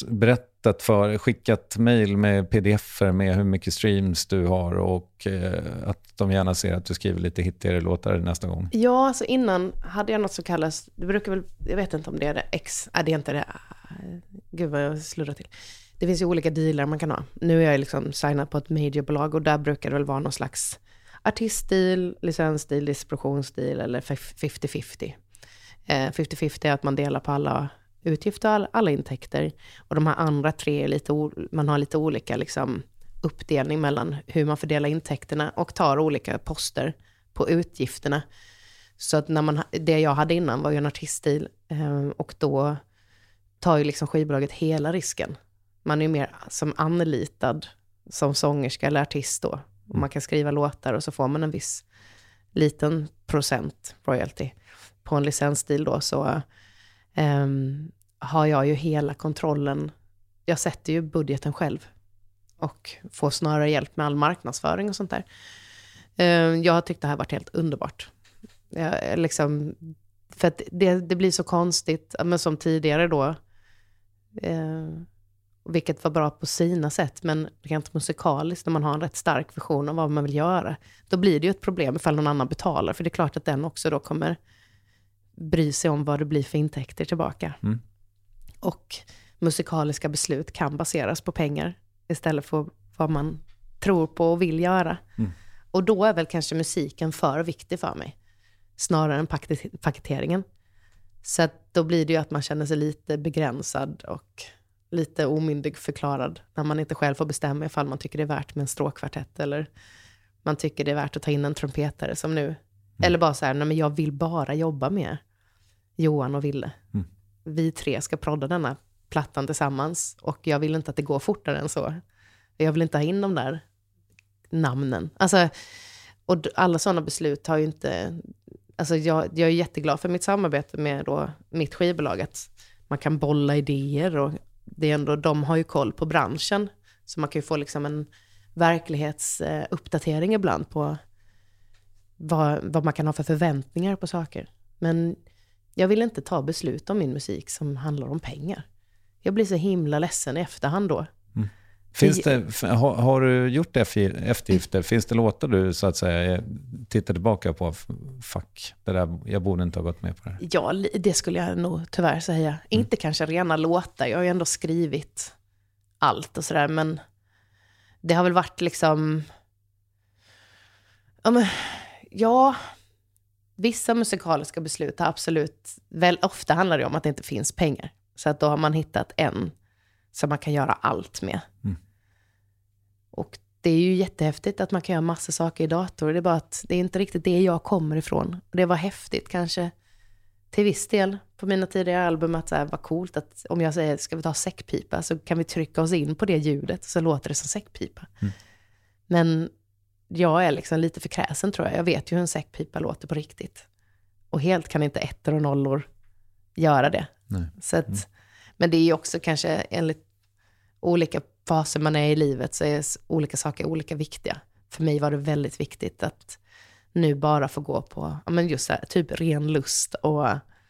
skickat mejl med pdf-er med hur mycket streams du har, och att de gärna ser att du skriver lite hittigare låtar nästa gång? Ja, alltså innan hade jag något som kallas, det brukar väl, jag vet inte om det är det, det är inte det, gud vad jag slurrar till. Det finns ju olika dealar man kan ha. Nu är jag liksom signad på ett majorbolag, och där brukar det väl vara någon slags artiststil, licensstil, distributionsstil eller 50-50. 50-50 är att man delar på alla utgifter och alla intäkter. Och de här andra tre är man har lite olika liksom uppdelning mellan hur man fördelar intäkterna och tar olika poster på utgifterna. Så att det jag hade innan var ju en artiststil, och då tar ju liksom skivbolaget hela risken. Man är ju mer som anlitad som sångerska eller artist då. Och man kan skriva låtar, och så får man en viss liten procent royalty. På en licensstil då så har jag ju hela kontrollen. Jag sätter ju budgeten själv och får snarare hjälp med all marknadsföring och sånt där. Jag har tyckt det här varit helt underbart. Liksom, för att det blir så konstigt, men som tidigare då, vilket var bra på sina sätt, men rent musikaliskt när man har en rätt stark vision av vad man vill göra, då blir det ju ett problem ifall någon annan betalar, för det är klart att den också då kommer bry sig om vad det blir för intäkter tillbaka. Och musikaliska beslut kan baseras på pengar istället för vad man tror på och vill göra. Och då är väl kanske musiken för viktig för mig, snarare än paketeringen. Så att då blir det ju att man känner sig lite begränsad och lite omyndig förklarad när man inte själv får bestämma ifall man tycker det är värt med en stråkkvartett eller man tycker det är värt att ta in en trumpetare som nu. Eller bara så här, nej men jag vill bara jobba med Johan och Ville. Vi 3 ska prodda denna plattan tillsammans och jag vill inte att det går fortare än så. Jag vill inte ha in de där namnen. Alltså, och alla sådana beslut har ju inte... Alltså jag är jätteglad för mitt samarbete med då mitt skivbolag, att man kan bolla idéer och det är ändå, de har ju koll på branschen, så man kan ju få liksom en verklighetsuppdatering ibland på vad man kan ha för förväntningar på saker. Men jag vill inte ta beslut om min musik som handlar om pengar. Jag blir så himla ledsen i efterhand då. Finns det, har du gjort eftergifter? Finns det låtar du så att säga tittar tillbaka på, fuck, det där, jag borde inte ha gått med på det? Ja, det skulle jag nog tyvärr säga. Inte kanske rena låtar, jag har ju ändå skrivit allt och sådär, men det har väl varit liksom... Ja, vissa musikaliska beslut har absolut... Väl ofta handlar det om att det inte finns pengar. Så att då har man hittat en som man kan göra allt med. Och det är ju jättehäftigt att man kan göra massa saker i dator. Det är bara att det är inte riktigt det jag kommer ifrån. Och det var häftigt kanske till viss del på mina tidigare album att så här, var coolt att om jag säger ska vi ta säckpipa så kan vi trycka oss in på det ljudet så låter det som säckpipa. Men jag är liksom lite för kräsen tror jag. Jag vet ju hur en säckpipa låter på riktigt. Och helt kan inte ettor och nollor göra det. Nej. Så att, men det är ju också kanske enligt olika faser man är i livet så är olika saker olika viktiga. För mig var det väldigt viktigt att nu bara få gå på just så här, typ ren lust. Och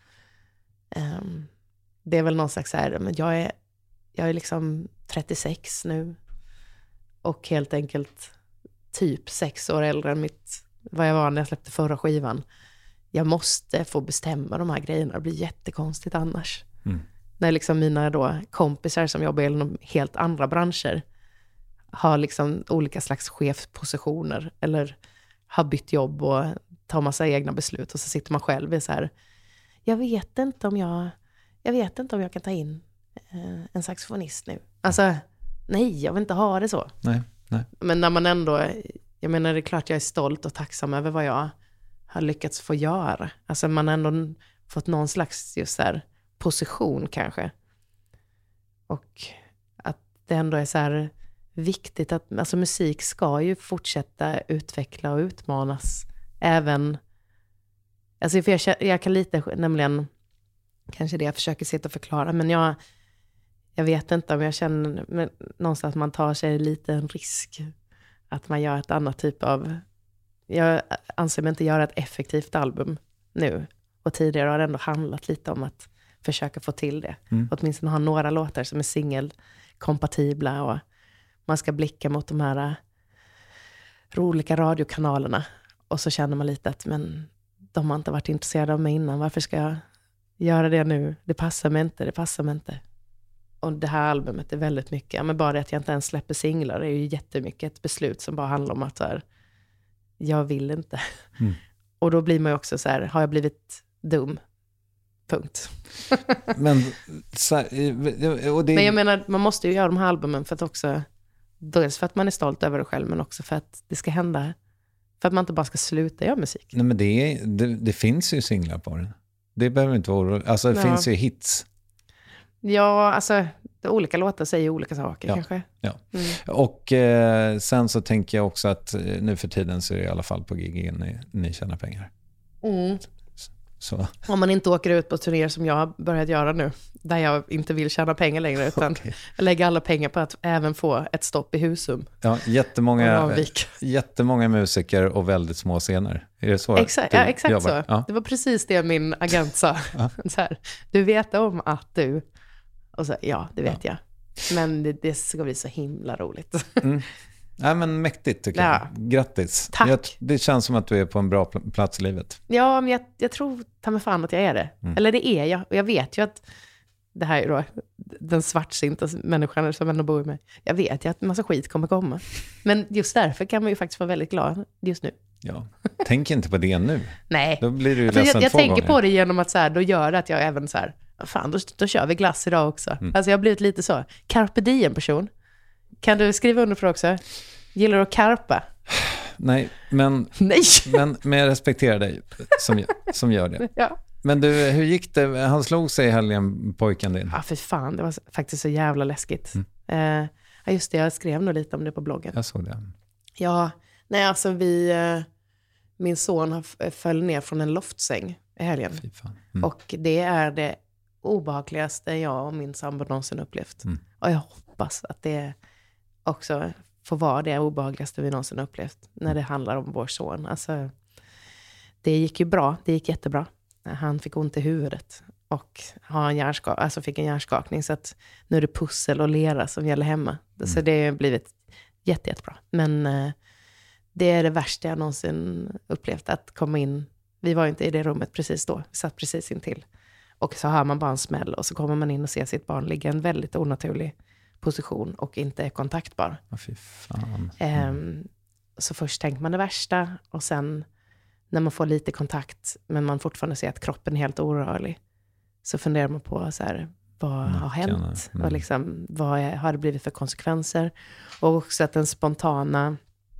det är väl någon slags så här, men jag är liksom 36 nu. Och helt enkelt typ 6 år äldre än vad jag var när jag släppte förra skivan. Jag måste få bestämma de här grejerna. Det blir jättekonstigt annars. När liksom mina då kompisar som jobbar inom helt andra branscher har liksom olika slags chefspositioner eller har bytt jobb och tar massa egna beslut och så sitter man själv i så här, jag vet inte om jag kan ta in en saxofonist nu. Alltså, nej, jag vill inte ha det så. Nej. Men när man ändå, jag menar det är klart jag är stolt och tacksam över vad jag har lyckats få göra. Alltså man har ändå fått någon slags just så här position kanske. Och att det ändå är så här viktigt att alltså musik ska ju fortsätta utveckla och utmanas även alltså för jag kan lite nämligen kanske det jag försöker sitta och förklara, men jag vet inte om jag känner någonstans att man tar sig lite en risk att man gör ett annat typ av, jag anser mig inte göra ett effektivt album nu, och tidigare har det ändå handlat lite om att försöka få till det. Åtminstone ha några låtar som är singelkompatibla och man ska blicka mot de här olika radiokanalerna och så känner man lite att men de har inte varit intresserade av mig innan, varför ska jag göra det nu? Det passar mig inte. Och det här albumet är väldigt mycket, men bara det att jag inte ens släpper singlar är ju jättemycket ett beslut som bara handlar om att så här, jag vill inte. Och då blir man ju också så här, har jag blivit dum? Punkt. Men jag menar, man måste ju göra de här albumen för att också, dels för att man är stolt över det själv, men också för att det ska hända, för att man inte bara ska sluta göra musik. Nej, men det finns ju singlar på den. Det behöver inte vara, alltså det finns ju hits. Ja, alltså olika låtar säger olika saker kanske. Ja. Och sen så tänker jag också att nu för tiden så är det i alla fall på gig ni tjänar pengar. Så. Om man inte åker ut på turnéer som jag har börjat göra nu, där jag inte vill tjäna pengar längre, utan jag lägger alla pengar på att även få ett stopp i Husum. Ja, jättemånga musiker och väldigt små scener. Är det så? Exakt så. Ja. Det var precis det min agent sa. Ja. Så här, du vet om att du... Och så, ja, det vet jag. Men det ska bli så himla roligt. Nej, men mäktigt tycker jag. Grattis. Tack. Det känns som att du är på en bra plats i livet. Ja, men jag tror ta mig fan att jag är det. Eller det är jag. Och jag vet ju att det här är då den svartsinta människan som ändå bor i mig. Jag vet ju att en massa skit kommer komma. Men just därför kan man ju faktiskt vara väldigt glad just nu. Ja, tänk inte på det nu. Nej. Då blir du ju ledsen jag två tänker gånger. På det genom att så här, då gör det att jag även så här, fan, då kör vi glass idag också. Alltså jag har blivit lite så, carpe diem person. Kan du skriva under för också? Gillar du att karpa? Nej, men jag respekterar dig som gör det. Ja. Men du, hur gick det? Han slog sig i helgen, pojken din. Ja, för fan, det var faktiskt så jävla läskigt. Ja, just det, jag skrev nog lite om det på bloggen. Jag såg det. Ja, nej alltså min son föll ner från en loftsäng i helgen. Fy fan. Och det är det obehagligaste jag och min sambo någonsin upplevt. Och jag hoppas att det också får vara det obehagligaste vi någonsin upplevt när det handlar om vår son. Alltså, det gick ju bra, det gick jättebra. Han fick ont i huvudet och fick en hjärnskakning, så att nu är det pussel och lera som gäller hemma. Så det har blivit jättebra. Men det är det värsta jag någonsin upplevt, att komma in. Vi var ju inte i det rummet precis då, vi satt precis intill. Och så hör man bara en smäll och så kommer man in och ser sitt barn ligga i en väldigt onaturlig position och inte är kontaktbar. Fy fan. Så först tänker man det värsta, och sen när man får lite kontakt men man fortfarande ser att kroppen är helt orörlig, så funderar man på så här, vad har hänt? Och liksom, har det blivit för konsekvenser? Och också att den spontana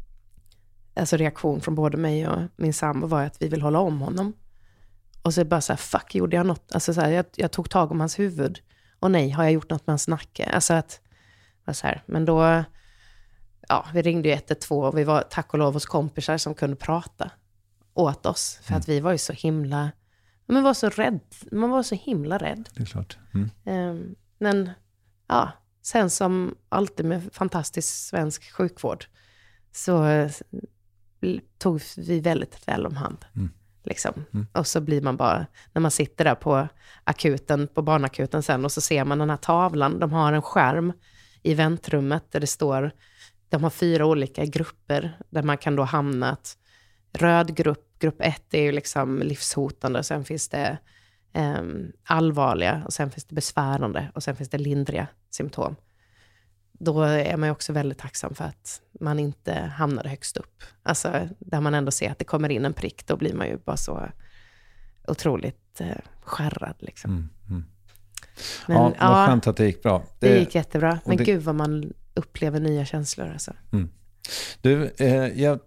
reaktion från både mig och min sambo var att vi vill hålla om honom. Och så bara så här, fuck, gjorde jag något? Alltså så här, jag tog tag om hans huvud. Och nej, har jag gjort något med hans nacke? Alltså att, så här, men då, ja, vi ringde ju 112 och vi var tack och lov hos kompisar som kunde prata åt oss. För att vi var ju så himla, man var så himla rädd. Det är klart. Men ja, sen som alltid med fantastisk svensk sjukvård så tog vi väldigt väl om hand. Liksom. Och så blir man bara, när man sitter där på akuten, på barnakuten sen, och så ser man den här tavlan, de har en skärm i väntrummet där det står, de har 4 olika grupper där man kan då hamna. Att röd grupp 1 är ju liksom livshotande, och sen finns det allvarliga, och sen finns det besvärande, och sen finns det lindriga symptom. Då är man ju också väldigt tacksam för att man inte hamnade högst upp. Alltså där man ändå ser att det kommer in en prick, då blir man ju bara så otroligt skärrad liksom. Men, ja, vad skönt att det gick bra. Det gick jättebra. Men gud vad man upplever nya känslor alltså. Du, jag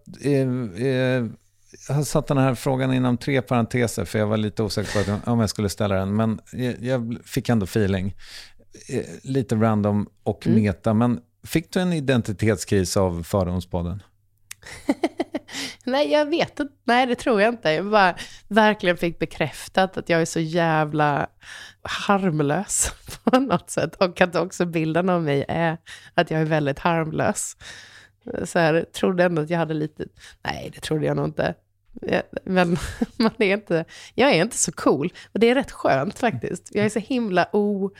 har satt den här frågan inom 3 parenteser, för jag var lite osäker på om jag skulle ställa den, men jag fick ändå feeling. Lite random och meta, men fick du en identitetskris av Fördomspodden? Nej, jag vet inte. Nej, det tror jag inte. Jag bara verkligen fick bekräftat att jag är så jävla harmlös på något sätt. Och att också bilden av mig är att jag är väldigt harmlös. Så här, trodde ändå att jag hade lite... Nej, det trodde jag nog inte. Men jag är inte så cool. Och det är rätt skönt faktiskt. Jag är så himla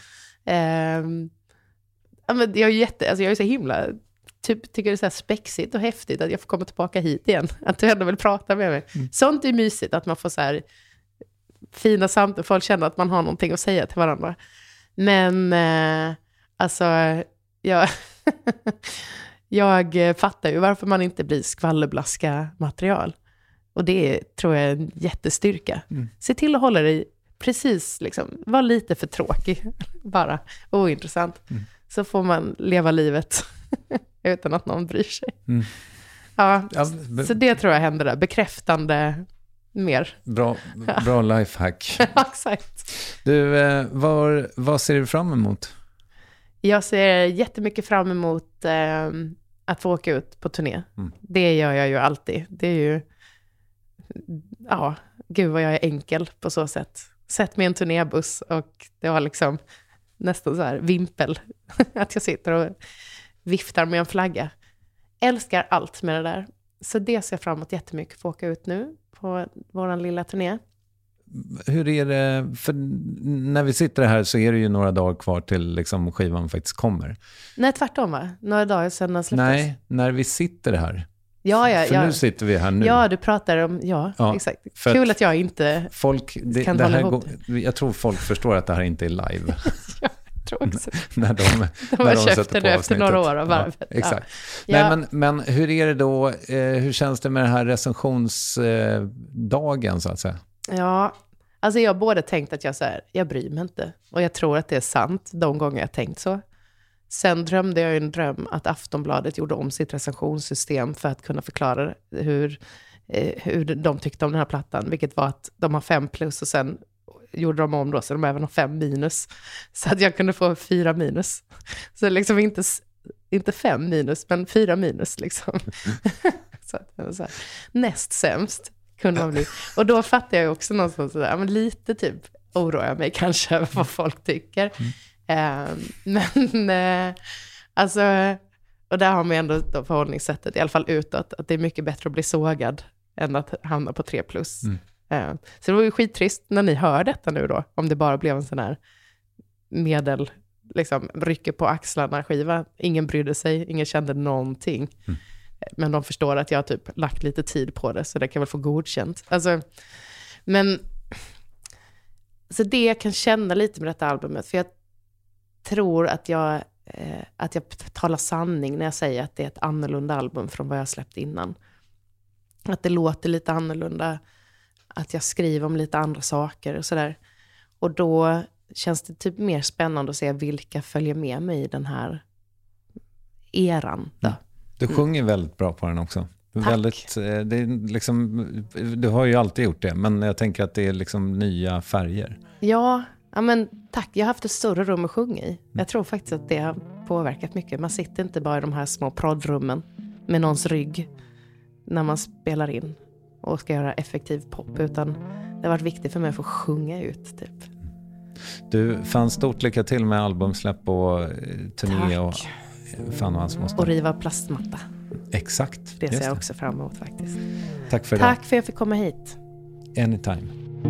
jag är så himla tycker det är så här spexigt och häftigt att jag får komma tillbaka hit igen, att du ändå vill prata med mig. Sånt är mysigt, att man får så här fina samtal, folk känner att man har någonting att säga till varandra. Men alltså jag fattar ju varför man inte blir skvallerblaska material, och det tror jag är en jättestyrka. Se till att hålla dig precis, liksom, var lite för tråkig, bara ointressant. Så får man leva livet utan att någon bryr sig. Ja, så det tror jag händer där. Bekräftande mer. Bra lifehack. Ja, exakt. Du, vad ser du fram emot? Jag ser jättemycket fram emot att få åka ut på turné. Det gör jag ju alltid. Det är ju gud vad jag är enkel på så sätt. Sätt mig i en turnébuss och det var liksom nästan så här vimpel. Att jag sitter och viftar med en flagga. Älskar allt med det där. Så det ser jag fram emot jättemycket för att åka ut nu på våran lilla turné. Hur är det, för när vi sitter här så är det ju några dagar kvar till liksom skivan faktiskt kommer. Nej, tvärtom va? Några dagar sedan den släpptes. Nej, när vi sitter här. Ja. Nu sitter vi här nu. Ja, du pratar om, ja exakt. Kul att jag inte kan det hålla här ihop det. Jag tror folk förstår att det här inte är live. Jag tror också. när de sätter på efter några år av varvet. Ja, exakt. Ja. Nej, men hur är det då, hur känns det med den här recensionsdagen så att säga? Ja, alltså jag har både tänkt att jag bryr mig inte. Och jag tror att det är sant de gånger jag tänkt så. Sen drömde jag en dröm att Aftonbladet gjorde om sitt recensionssystem för att kunna förklara hur de tyckte om den här plattan. Vilket var att de har 5+ och sen gjorde de om då så de även har 5-. Så att jag kunde få 4-. Så liksom inte 5-, men 4- liksom. så här. Näst sämst kunde man bli. Och då fattar jag också någonstans sådär, men lite typ oroar jag mig kanske över vad folk tycker. Men alltså, och där har man ändå förhållningssättet, i alla fall utåt, att det är mycket bättre att bli sågad än att hamna på 3+. Så det var ju skittrist när ni hör detta nu då, om det bara blev en sån här medel, liksom rycker på axlarna skiva. Ingen brydde sig, ingen kände någonting. Men de förstår att jag typ lagt lite tid på det, så det kan väl få godkänt. Alltså, men så det jag kan känna lite med detta albumet, för jag tror att jag talar sanning när jag säger att det är ett annorlunda album från vad jag släppt innan. Att det låter lite annorlunda, att jag skriver om lite andra saker och sådär. Och då känns det typ mer spännande att se vilka följer med mig i den här eran då. Du sjunger väldigt bra på den också. Tack. Det är liksom, du har ju alltid gjort det, men jag tänker att det är liksom nya färger. Ja, men tack. Jag har haft ett större rum att sjunga i. Jag tror faktiskt att det har påverkat mycket. Man sitter inte bara i de här små proddrummen med någons rygg när man spelar in och ska göra effektiv pop, utan det har varit viktigt för mig att få sjunga ut typ. Du, fan stort lycka till med albumsläpp och turné. Tack. Och fan och hans måste. Och riva plastmatta. Exakt. Det ser jag också fram emot faktiskt. Tack för idag. Tack för att jag fick komma hit. Anytime.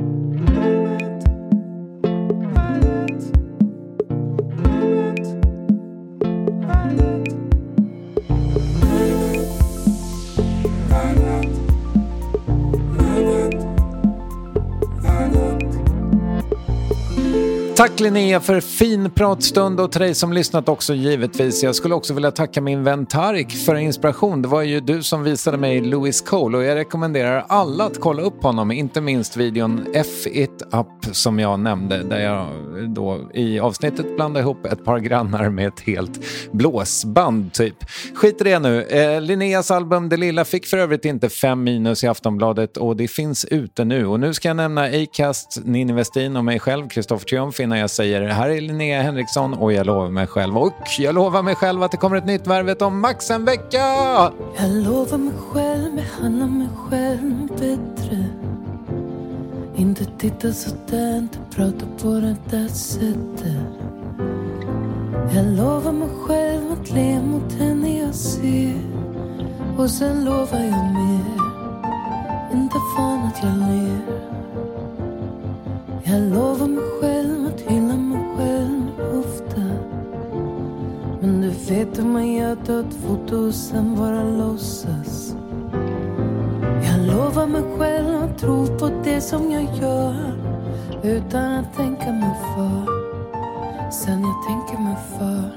Tack Linnea för fin pratstund och till dig som lyssnat också givetvis. Jag skulle också vilja tacka min vän Tarik för inspiration. Det var ju du som visade mig Lewis Cole och jag rekommenderar alla att kolla upp honom. Inte minst videon F-It Up som jag nämnde, där jag då i avsnittet blandade ihop ett par grannar med ett helt blåsband typ. Skit i det nu. Linneas album Det Lilla fick för övrigt inte 5- i Aftonbladet och det finns ute nu. Och nu ska jag nämna Acast, Ninni Westin och mig själv, Kristoffer Triumf, innan jag säger här är Linnea Henriksson och jag lovar mig själv. Och jag lovar mig själv att det kommer ett nytt Värvet om max en vecka! Jag lovar mig själv, behandla mig själv bättre. Inte titta så där, inte prata på det där sättet. Jag lovar mig själv att le mot henne jag ser. Och sen lovar jag mer, inte fan att jag ler. Jag lovar mig själv att hylla mig själv ofta. Men du vet hur man gör, ta ett foto och sen bara låtsas. Jag lovar mig själv att tro på det som jag gör utan att tänka mig för. Sen jag tänker mig för.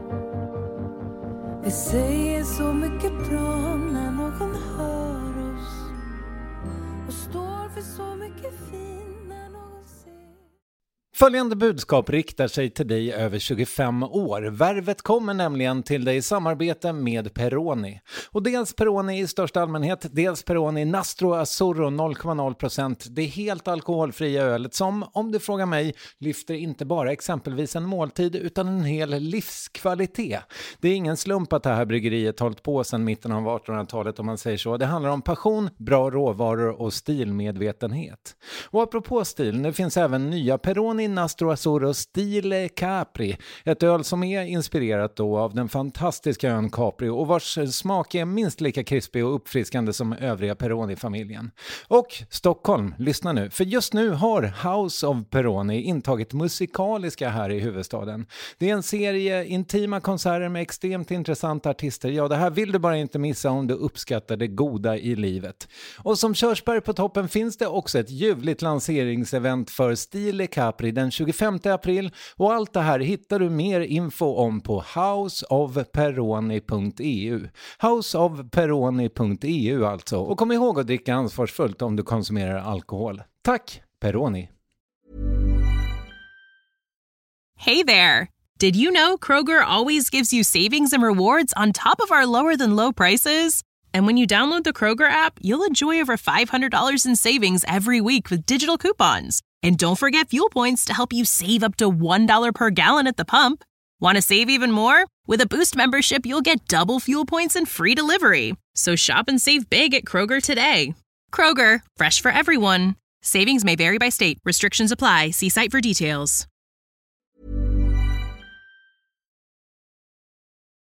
Vi säger så mycket bra när någon hör oss och står för så mycket fint när någon ser. Följande budskap riktar sig till dig över 25 år. Värvet kommer nämligen till dig i samarbete med Peroni. Och dels Peroni i största allmänhet, dels Peroni Nastro Azzurro 0,0%. Det är helt alkoholfria ölet som, om du frågar mig, lyfter inte bara exempelvis en måltid utan en hel livskvalitet. Det är ingen slump att det här bryggeriet hållit på sedan mitten av 1800-talet om man säger så. Det handlar om passion, bra råvaror och stilmedvetenhet. Och apropå stil, det finns även nya Peroni Nastro Azzurro Stile Capri, ett öl som är inspirerat då av den fantastiska ön Capri och vars smak är minst lika krispig och uppfriskande som övriga Peroni-familjen. Och Stockholm, lyssna nu, för just nu har House of Peroni intagit musikaliska här i huvudstaden. Det är en serie intima konserter med extremt intressanta artister. Ja, det här vill du bara inte missa om du uppskattar det goda i livet. Och som körsbär på toppen finns det också ett ljuvligt lanseringsevent för Stile Capri den 25 april och allt det här hittar du mer info om på houseofperoni.eu. Houseofperoni.eu alltså. Och kom ihåg att dricka ansvarsfullt om du konsumerar alkohol. Tack, Peroni! Hey there! Did you know Kroger always gives you savings and rewards on top of our lower-than-low prices? And when you download the Kroger app, you'll enjoy over $500 in savings every week with digital coupons. And don't forget fuel points to help you save up to $1 per gallon at the pump. Want to save even more? With a Boost membership, you'll get double fuel points and free delivery. So shop and save big at Kroger today. Kroger, fresh for everyone. Savings may vary by state. Restrictions apply. See site for details.